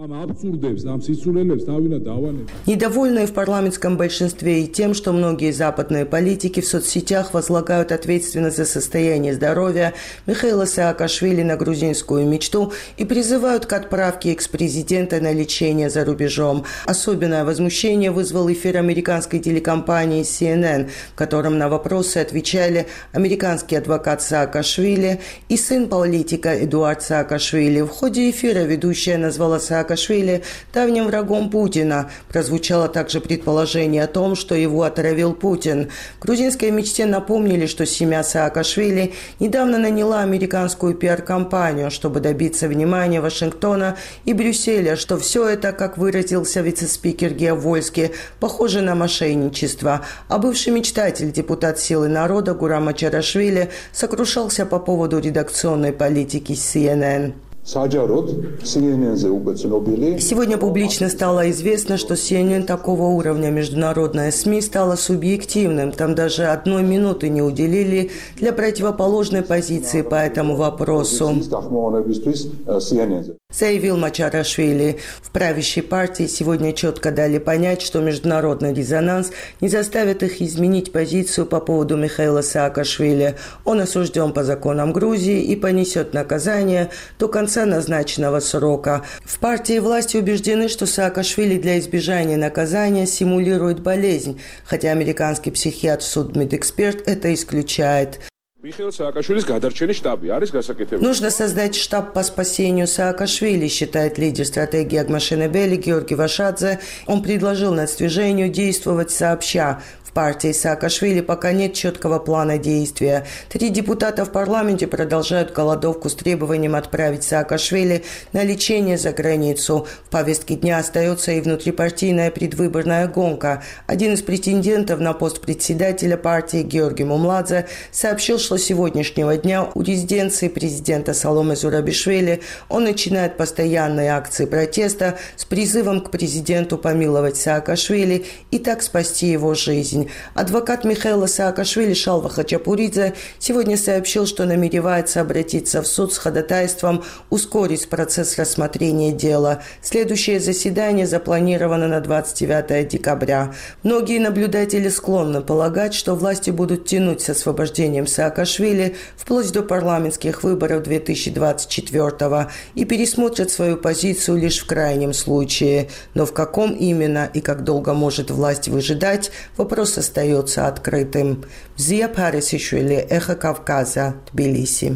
Недовольные в парламентском большинстве и тем, что многие западные политики в соцсетях возлагают ответственность за состояние здоровья Михаила Саакашвили на грузинскую мечту и призывают к отправке экс-президента на лечение за рубежом. Особенное возмущение вызвал эфир американской телекомпании CNN, в котором на вопросы отвечали американский адвокат Саакашвили и сын политика Эдуард Саакашвили. В ходе эфира ведущая назвала Саакашвили Саакашвили давним врагом Путина. Прозвучало также предположение о том, что его отравил Путин. В грузинской мечте напомнили, что семья Саакашвили недавно наняла американскую пиар-компанию, чтобы добиться внимания Вашингтона и Брюсселя, что все это, как выразился вице-спикер Гео Вольски, похоже на мошенничество. А бывший мечтатель, депутат «Силы народа» Гурам Мачарашвили сокрушался по поводу редакционной политики CNN. Сегодня публично стало известно, что CNN такого уровня международная СМИ стала субъективным. Там даже 1 минуты не уделили для противоположной позиции по этому вопросу, заявил Мачарашвили. В правящей партии сегодня четко дали понять, что международный резонанс не заставит их изменить позицию по поводу Михаила Саакашвили. Он осужден по законам Грузии и понесет наказание до конца назначенного срока. В партии власти убеждены, что Саакашвили для избежания наказания симулирует болезнь, хотя американский психиатр, судмедэксперт это исключает. Нужно создать штаб по спасению Саакашвили, считает лидер стратегии Агмашенебели Георгий Вашадзе. Он предложил нацдвижению действовать сообща. В партии Саакашвили пока нет четкого плана действия. 3 депутата в парламенте продолжают голодовку с требованием отправить Саакашвили на лечение за границу. В повестке дня остается и внутрипартийная предвыборная гонка. Один из претендентов на пост председателя партии Георгий Мумладзе сообщил, что с сегодняшнего дня у резиденции президента Саломе Зурабишвили он начинает постоянные акции протеста с призывом к президенту помиловать Саакашвили и так спасти его жизнь. Адвокат Михаила Саакашвили Шалва Хачапуридзе сегодня сообщил, что намеревается обратиться в суд с ходатайством ускорить процесс рассмотрения дела. Следующее заседание запланировано на 29 декабря. Многие наблюдатели склонны полагать, что власти будут тянуть с освобождением Саакашвили вплоть до парламентских выборов 2024 и пересмотрят свою позицию лишь в крайнем случае. Но в каком именно и как долго может власть выжидать, вопрос остается открытым. Зия Парисишвили, Эхо Кавказа, Тбилиси.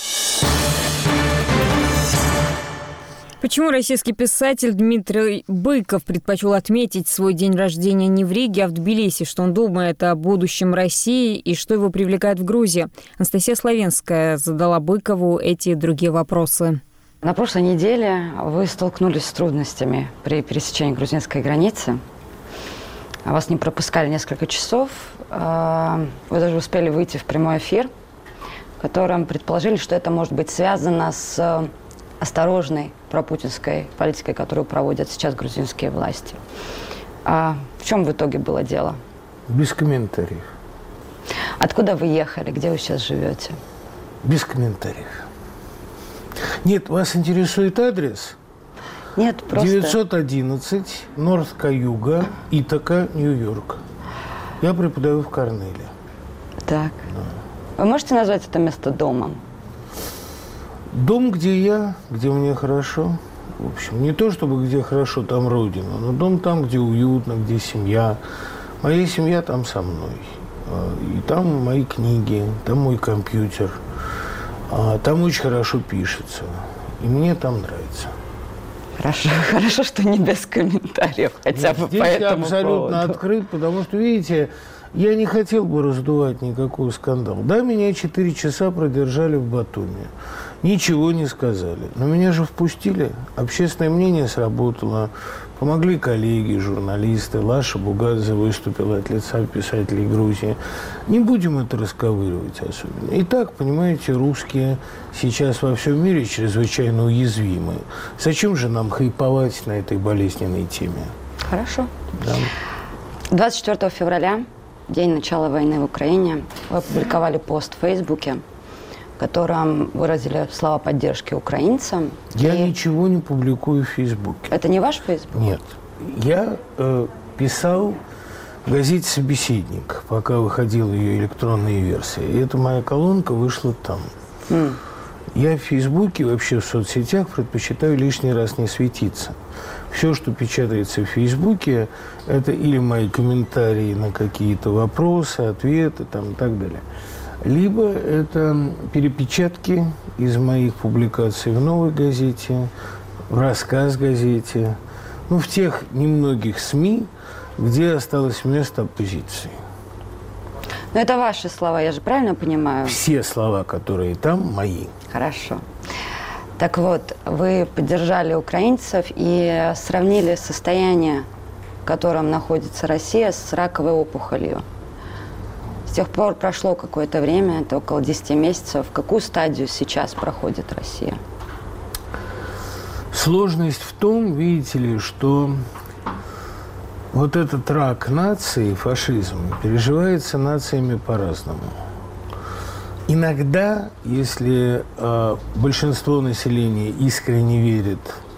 Почему российский писатель Дмитрий Быков предпочел отметить свой день рождения не в Риге, а в Тбилиси? Что он думает о будущем России и что его привлекает в Грузии? Анастасия Славенская задала Быкову эти и другие вопросы. На прошлой неделе вы столкнулись с трудностями при пересечении грузинской границы. Вас не пропускали несколько часов. Вы даже успели выйти в прямой эфир, в котором предположили, что это может быть связано с осторожной пропутинской политикой, которую проводят сейчас грузинские власти. А в чем в итоге было дело? Без комментариев. Откуда вы ехали? Где вы сейчас живете? Без комментариев. Нет, вас интересует адрес? Нет, просто... 911, Норт Каюга, Итака, Нью-Йорк. Я преподаю в Корнеле. Так. Да. Вы можете назвать это место домом? Дом, где я, где мне хорошо. В общем, не то, чтобы где хорошо, там родина, но дом там, где уютно, где семья. Моя семья там со мной. И там мои книги, там мой компьютер. Там очень хорошо пишется. И мне там нравится. Хорошо, что не без комментариев, хотя бы по этому я абсолютно поводу. Открыт, потому что, видите, я не хотел бы раздувать никакой скандал. Да, меня 4 часа продержали в Батуми. Ничего не сказали. Но меня же впустили. Общественное мнение сработало. Помогли коллеги, журналисты. Лаша Бугадзе выступила от лица писателей Грузии. Не будем это расковыривать особенно. Итак, понимаете, русские сейчас во всем мире чрезвычайно уязвимы. Зачем же нам хайповать на этой болезненной теме? Хорошо. Да. 24 февраля, день начала войны в Украине, вы опубликовали пост в Фейсбуке, в котором выразили слова поддержки украинцам. Я ничего не публикую в Фейсбуке. Это не ваш Фейсбук? Нет. Я писал в газете «Собеседник», пока выходила ее электронная версия. И эта моя колонка вышла там. Я в Фейсбуке, вообще в соцсетях предпочитаю лишний раз не светиться. Все, что печатается в Фейсбуке, это или мои комментарии на какие-то вопросы, ответы там, и так далее. Либо это перепечатки из моих публикаций в «Новой газете», в «Рассказ» газете, в тех немногих СМИ, где осталось место оппозиции. Но это ваши слова, я же правильно понимаю? Все слова, которые там, мои. Хорошо. Так вот, вы поддержали украинцев и сравнили состояние, в котором находится Россия, с раковой опухолью. С тех пор прошло какое-то время, это около 10 месяцев. В какую стадию сейчас проходит Россия? Сложность в том, видите ли, что вот этот рак нации, фашизм, переживается нациями по-разному. Иногда, если большинство населения искренне верит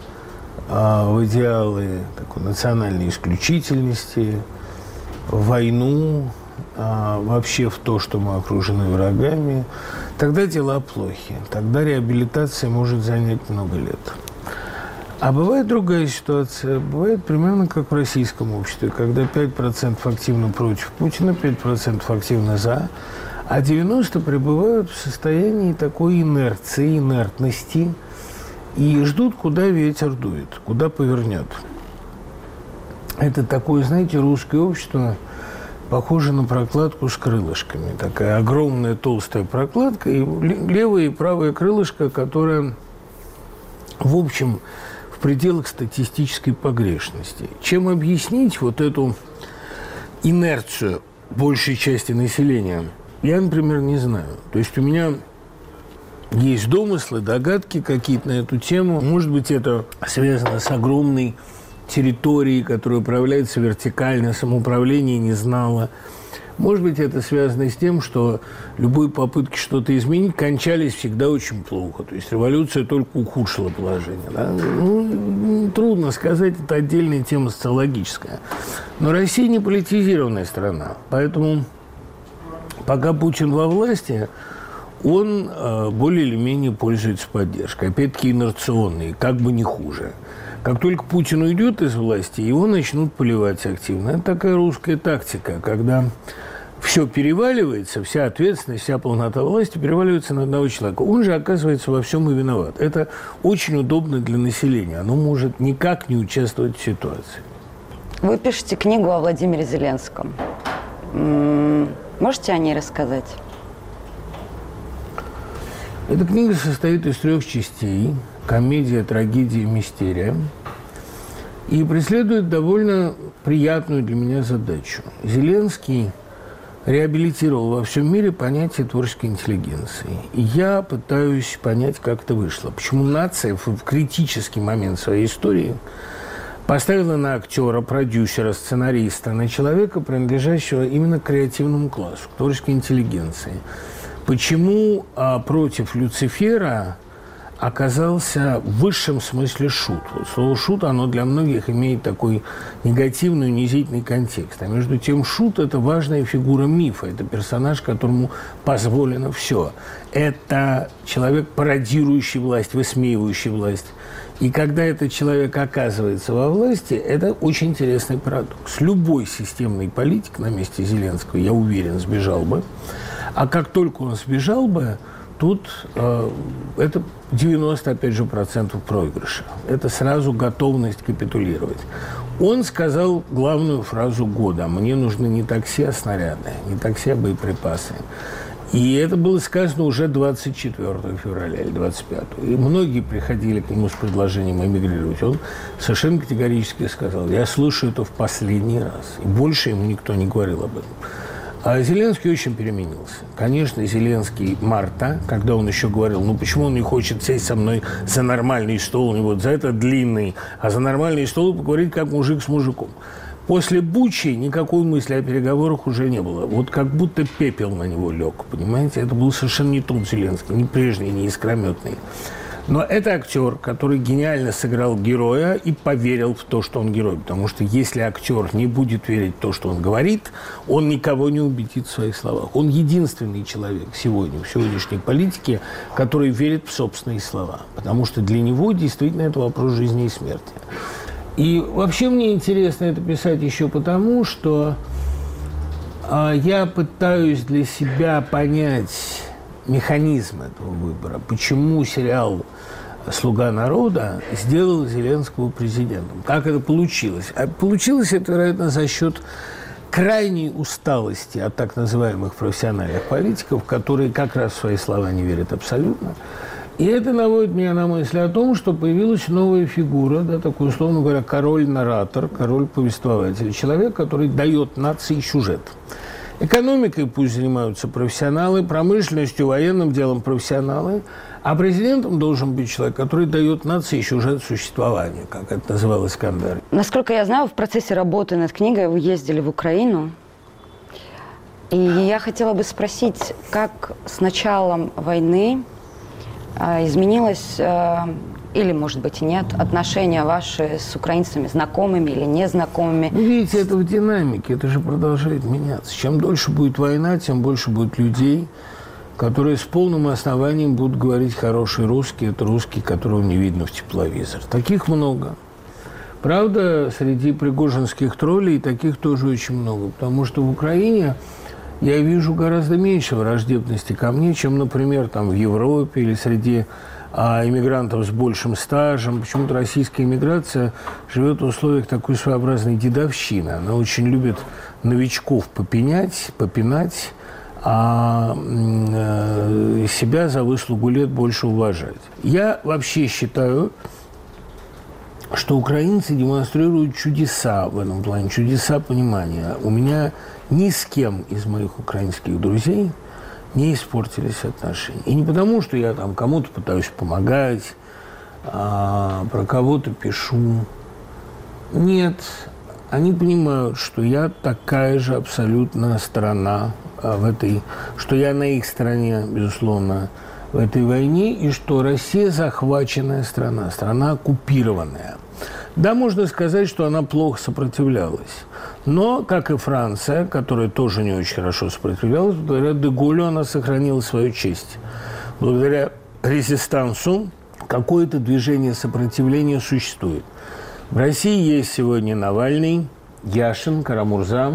в идеалы такой национальной исключительности, в войну, вообще в то, что мы окружены врагами, тогда дела плохи. Тогда реабилитация может занять много лет. А бывает другая ситуация. Бывает примерно как в российском обществе, когда 5% активно против Путина, 5% активно за, а 90% пребывают в состоянии такой инерции, инертности и ждут, куда ветер дует, куда повернет. Это такое, знаете, русское общество похоже на прокладку с крылышками. Такая огромная толстая прокладка и левое и правое крылышко, которое, в общем, в пределах статистической погрешности. Чем объяснить вот эту инерцию большей части населения, я, например, не знаю. То есть у меня есть домыслы, догадки какие-то на эту тему. Может быть, это связано с огромной территорией, которая управляется вертикально, самоуправление не знало. Может быть, это связано с тем, что любые попытки что-то изменить кончались всегда очень плохо. То есть революция только ухудшила положение. Да? Трудно сказать, это отдельная тема социологическая. Но Россия не политизированная страна. Поэтому пока Путин во власти, он более или менее пользуется поддержкой. Опять-таки инерционной, как бы не хуже. Как только Путин уйдет из власти, его начнут поливать активно. Это такая русская тактика, когда все переваливается, вся ответственность, вся полнота власти переваливается на одного человека. Он же, оказывается, во всем и виноват. Это очень удобно для населения. Оно может никак не участвовать в ситуации. Вы пишете книгу о Владимире Зеленском. Можете о ней рассказать? Эта книга состоит из 3 частей. Комедия, трагедия, мистерия. И преследует довольно приятную для меня задачу. Зеленский реабилитировал во всем мире понятие творческой интеллигенции. И я пытаюсь понять, как это вышло. Почему нация в критический момент своей истории поставила на актера, продюсера, сценариста, на человека, принадлежащего именно к креативному классу, к творческой интеллигенции. Почему против Люцифера оказался в высшем смысле шут. Вот слово «шут», оно для многих имеет такой негативный, унизительный контекст. А между тем шут – это важная фигура мифа. Это персонаж, которому позволено все. Это человек, пародирующий власть, высмеивающий власть. И когда этот человек оказывается во власти, это очень интересный парадокс. Любой системный политик на месте Зеленского, я уверен, сбежал бы. А как только он сбежал бы, тут это 90, опять же, процентов проигрыша. Это сразу готовность капитулировать. Он сказал главную фразу года. Мне нужны не такси, а снаряды. Не такси, а боеприпасы. И это было сказано уже 24 февраля или 25. И многие приходили к нему с предложением эмигрировать. Он совершенно категорически сказал: я слышу это в последний раз. И больше ему никто не говорил об этом. А Зеленский очень переменился. Конечно, Зеленский марта, когда он еще говорил, почему он не хочет сесть со мной за нормальный стол, не вот за этот длинный, а за нормальный стол и поговорить как мужик с мужиком. После Бучи никакой мысли о переговорах уже не было. Вот как будто пепел на него лег, понимаете? Это был совершенно не тот Зеленский, не прежний, не искрометный. Но это актер, который гениально сыграл героя и поверил в то, что он герой. Потому что если актер не будет верить в то, что он говорит, он никого не убедит в своих словах. Он единственный человек сегодня, в сегодняшней политике, который верит в собственные слова. Потому что для него действительно это вопрос жизни и смерти. И вообще мне интересно это писать еще потому, что я пытаюсь для себя понять механизм этого выбора. Почему сериал «Слуга народа» сделал Зеленского президентом. Как это получилось? А получилось это, вероятно, за счет крайней усталости от так называемых профессиональных политиков, которые как раз в свои слова не верят абсолютно. И это наводит меня на мысль о том, что появилась новая фигура, да, такой, условно говоря, король-наратор, король-повествователь, человек, который дает нации сюжет. Экономикой пусть занимаются профессионалы, промышленностью, военным делом профессионалы, а президентом должен быть человек, который дает нации сюжет существования, как это называл Искандер. Насколько я знаю, в процессе работы над книгой вы ездили в Украину. И я хотела бы спросить, как с началом войны изменилось, или, может быть, и нет, отношения ваши с украинцами, знакомыми или незнакомыми? Вы видите, это в динамике, это же продолжает меняться. Чем дольше будет война, тем больше будет людей, которые с полным основанием будут говорить хороший русский. Это русский, которого не видно в тепловизор. Таких много. Правда, среди пригожинских троллей таких тоже очень много. Потому что в Украине я вижу гораздо меньше враждебности ко мне, чем, например, там в Европе или среди иммигрантов с большим стажем. Почему-то российская иммиграция живет в условиях такой своеобразной дедовщины. Она очень любит новичков попинать, а себя за выслугу лет больше уважать. Я вообще считаю, что украинцы демонстрируют чудеса в этом плане, чудеса понимания. У меня ни с кем из моих украинских друзей не испортились отношения. И не потому, что я там кому-то пытаюсь помогать, про кого-то пишу. Нет, они понимают, что я такая же абсолютно сторона в этой, что я на их стороне, безусловно, в этой войне, и что Россия захваченная страна, страна оккупированная. Да, можно сказать, что она плохо сопротивлялась. Но, как и Франция, которая тоже не очень хорошо сопротивлялась, благодаря де Голлю она сохранила свою честь. Благодаря резистансу какое-то движение сопротивления существует. В России есть сегодня Навальный, Яшин, Карамурза.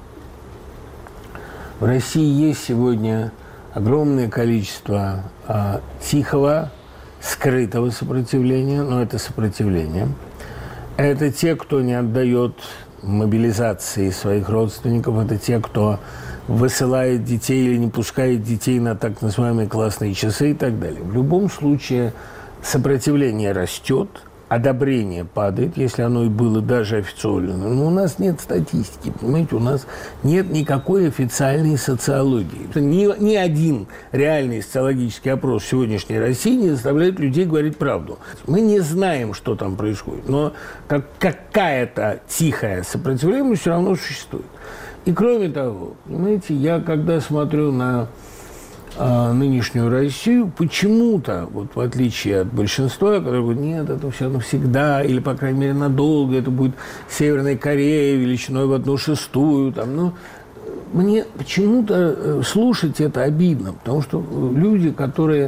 В России есть сегодня огромное количество тихого, скрытого сопротивления, но это сопротивление. Это те, кто не отдает мобилизации своих родственников, это те, кто высылает детей или не пускает детей на так называемые классные часы и так далее. В любом случае сопротивление растет, одобрение падает, если оно и было даже официально. Но у нас нет статистики, понимаете, у нас нет никакой официальной социологии. Ни один реальный социологический опрос в сегодняшней России не заставляет людей говорить правду. Мы не знаем, что там происходит, но какая-то тихая сопротивление все равно существует. И кроме того, понимаете, я когда смотрю на нынешнюю Россию, почему-то, вот в отличие от большинства, которые говорят, нет, это все навсегда, или, по крайней мере, надолго, это будет Северная Корея величиной в 1/6. Там, ну, мне почему-то слушать это обидно, потому что люди, которые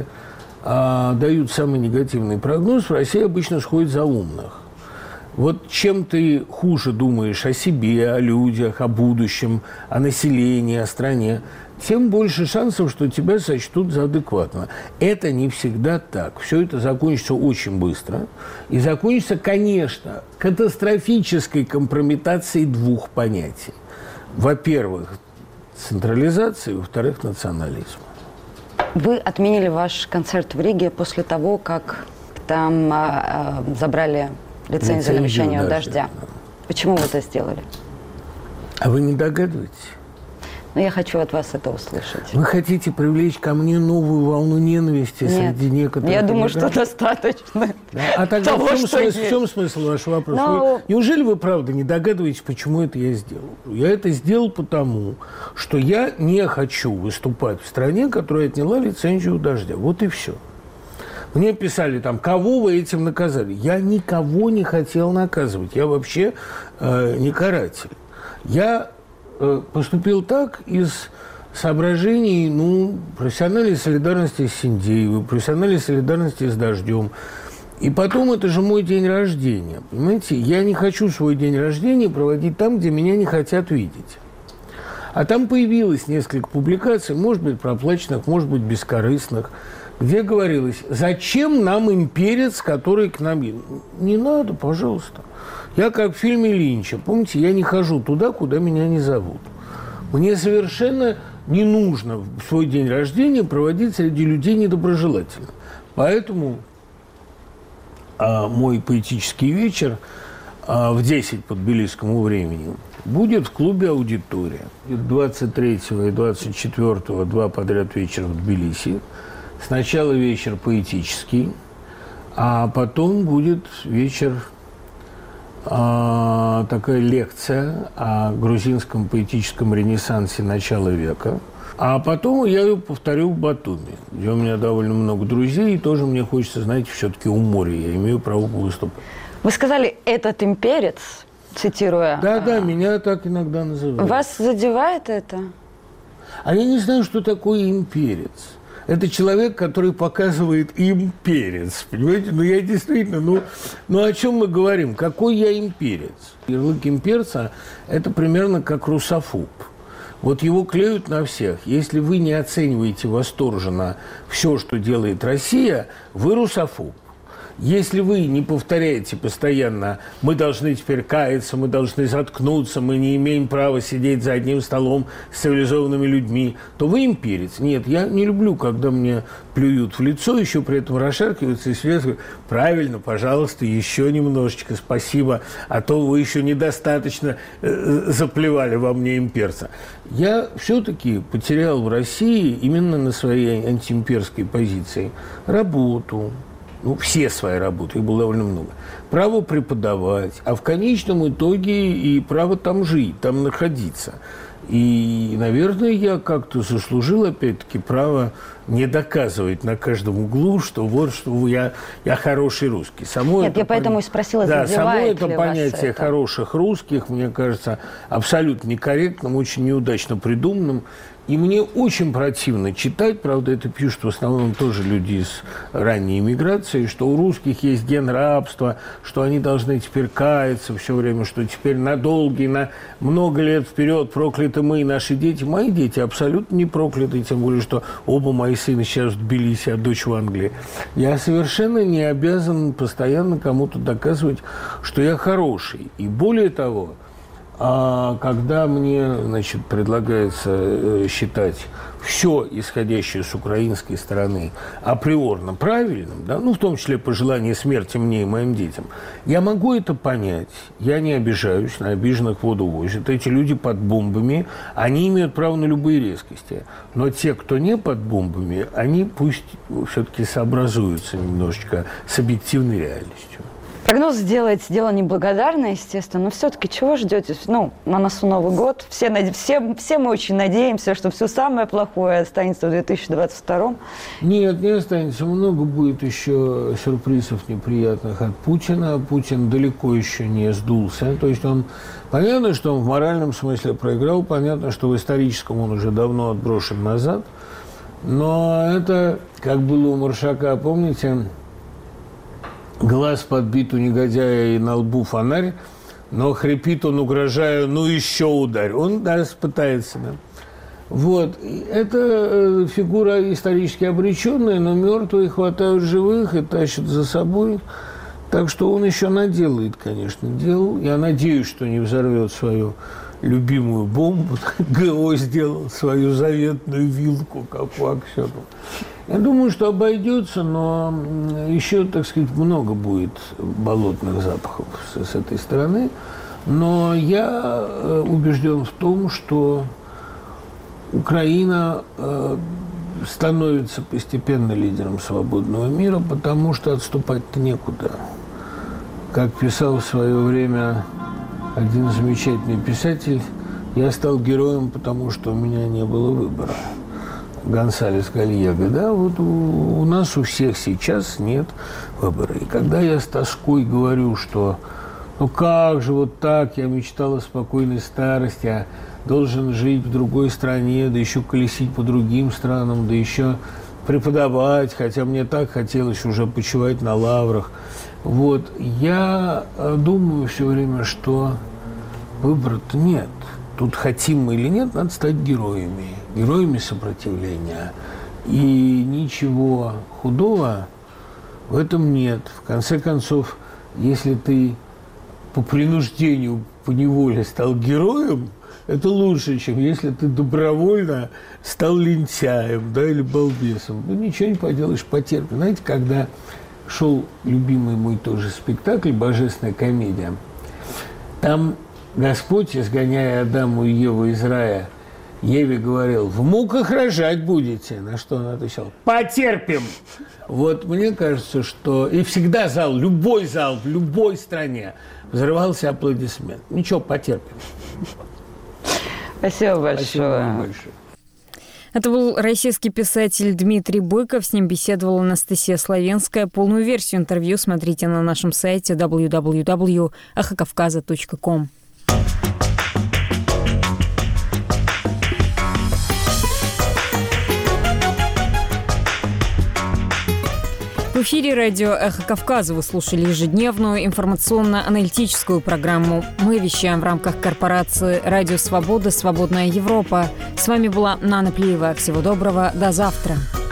дают самый негативный прогноз, в России обычно сходят за умных. Вот чем ты хуже думаешь о себе, о людях, о будущем, о населении, о стране, тем больше шансов, что тебя сочтут за адекватного. Это не всегда так. Все это закончится очень быстро. И закончится, конечно, катастрофической компрометацией двух понятий. Во-первых, централизации, во-вторых, национализма. Вы отменили ваш концерт в Риге после того, как там забрали лицензию на вещание «Дождя». Почему вы это сделали? А вы не догадываетесь? Но я хочу от вас это услышать. Вы хотите привлечь ко мне новую волну ненависти среди некоторых? Я думаю, что достаточно. Да? А тогда того, в чем смысл вашего вопроса? Неужели вы правда не догадываетесь, почему это я сделал? Я это сделал потому, что я не хочу выступать в стране, которая отняла лицензию у «Дождя». Вот и все. Мне писали там, кого вы этим наказали? Я никого не хотел наказывать. Я вообще не каратель. Я поступил так из соображений, профессиональной солидарности с Синдеевой, профессиональной солидарности с «Дождем». И потом, это же мой день рождения. Понимаете, я не хочу свой день рождения проводить там, где меня не хотят видеть. А там появилось несколько публикаций, может быть, проплаченных, может быть, бескорыстных, где говорилось, зачем нам имперец, который к нам... Не надо, пожалуйста. Я как в фильме Линча. Помните, я не хожу туда, куда меня не зовут. Мне совершенно не нужно в свой день рождения проводить среди людей недоброжелательно. Поэтому мой поэтический вечер в 10 по тбилисскому времени будет в клубе «Аудитория». 23 и 24 два подряд вечера в Тбилиси. Сначала вечер поэтический, а потом будет вечер, такая лекция о грузинском поэтическом ренессансе начала века. А потом я ее повторю в Батуми, где у меня довольно много друзей, и тоже мне хочется, знаете, все-таки у моря я имею право выступать. Вы сказали «этот имперец», цитируя. Да, меня так иногда называют. Вас задевает это? А я не знаю, что такое имперец. Это человек, который показывает имперец, понимаете? Ну, я действительно, о чем мы говорим? Какой я имперец? Ярлык имперца – это примерно как русофоб. Вот его клеют на всех. Если вы не оцениваете восторженно все, что делает Россия, вы русофоб. Если вы не повторяете постоянно, мы должны теперь каяться, мы должны заткнуться, мы не имеем права сидеть за одним столом с цивилизованными людьми, то вы имперец. Нет, я не люблю, когда мне плюют в лицо, еще при этом расшаркиваются и связывают. Правильно, пожалуйста, еще немножечко, спасибо, а то вы еще недостаточно заплевали во мне имперца. Я все-таки потерял в России именно на своей антиимперской позиции работу, все свои работы, их было довольно много. Право преподавать, а в конечном итоге и право там жить, там находиться. И, наверное, я как-то заслужил, опять-таки, право не доказывать на каждом углу, что я хороший русский. Нет, я поэтому и спросила, задевает само это ли понятие вас это? Хороших русских, мне кажется, абсолютно некорректным, очень неудачно придуманным. И мне очень противно читать, правда, это пишут в основном тоже люди с ранней эмиграции, что у русских есть ген рабства, что они должны теперь каяться все время, что теперь на долгие, на много лет вперед прокляты мы и наши дети. Мои дети абсолютно не прокляты, тем более, что оба мои сына сейчас в Тбилиси, а дочь в Англии. Я совершенно не обязан постоянно кому-то доказывать, что я хороший. И более того, когда мне, предлагается считать все, исходящее с украинской стороны, априорно правильным, в том числе пожелание смерти мне и моим детям, я могу это понять. Я не обижаюсь, на обиженных воду возят. Эти люди под бомбами, они имеют право на любые резкости. Но те, кто не под бомбами, они пусть все-таки сообразуются немножечко с объективной реальностью. Прогноз сделать дело неблагодарное, естественно, но все-таки чего ждете? На носу Новый год. Все мы очень надеемся, что все самое плохое останется в 2022. Нет, не останется. Много будет еще сюрпризов неприятных от Путина. Путин далеко еще не сдулся. То есть понятно, что он в моральном смысле проиграл, понятно, что в историческом он уже давно отброшен назад. Но это, как было у Маршака, помните... Глаз подбит у негодяя и на лбу фонарь, но хрипит он, угрожая, еще ударь. Он даже пытается. Да. Это фигура исторически обреченная, но мертвые хватают живых и тащат за собой. Так что он еще наделает, конечно, дел. Я надеюсь, что не взорвет свою любимую бомбу. ГО сделал свою заветную вилку, как у Аксенова. Я думаю, что обойдется, но еще, много будет болотных запахов с этой стороны. Но я убежден в том, что Украина становится постепенно лидером свободного мира, потому что отступать-то некуда. Как писал в свое время один замечательный писатель, я стал героем, потому что у меня не было выбора. Гонсалес Гальего, да, у нас у всех сейчас нет выбора. И когда я с тоской говорю, что как же так, я мечтал о спокойной старости, а должен жить в другой стране, да еще колесить по другим странам, да еще преподавать, хотя мне так хотелось уже почивать на лаврах. Я думаю все время, что выбора-то нет. Тут хотим мы или нет, надо стать героями сопротивления. И ничего худого в этом нет. В конце концов, если ты по принуждению, по неволе стал героем, это лучше, чем если ты добровольно стал лентяем, да, или балбесом. Ну, ничего не поделаешь, потерпи. Знаете, когда шел любимый мой тоже спектакль «Божественная комедия», там Господь, изгоняя Адаму и Еву из рая, Еве говорил: в муках рожать будете. На что он отвечал: потерпим. Вот мне кажется, что и всегда зал в любой стране взрывался аплодисмент. Ничего, потерпим. Спасибо большое. Спасибо вам большое. Это был российский писатель Дмитрий Быков. С ним беседовала Анастасия Славенская. Полную версию интервью смотрите на нашем сайте www.эхокавказа.ком. В эфире радио «Эхо Кавказа» вы слушали ежедневную информационно-аналитическую программу. Мы вещаем в рамках корпорации «Радио Свобода. Свободная Европа». С вами была Нана Плиева. Всего доброго. До завтра.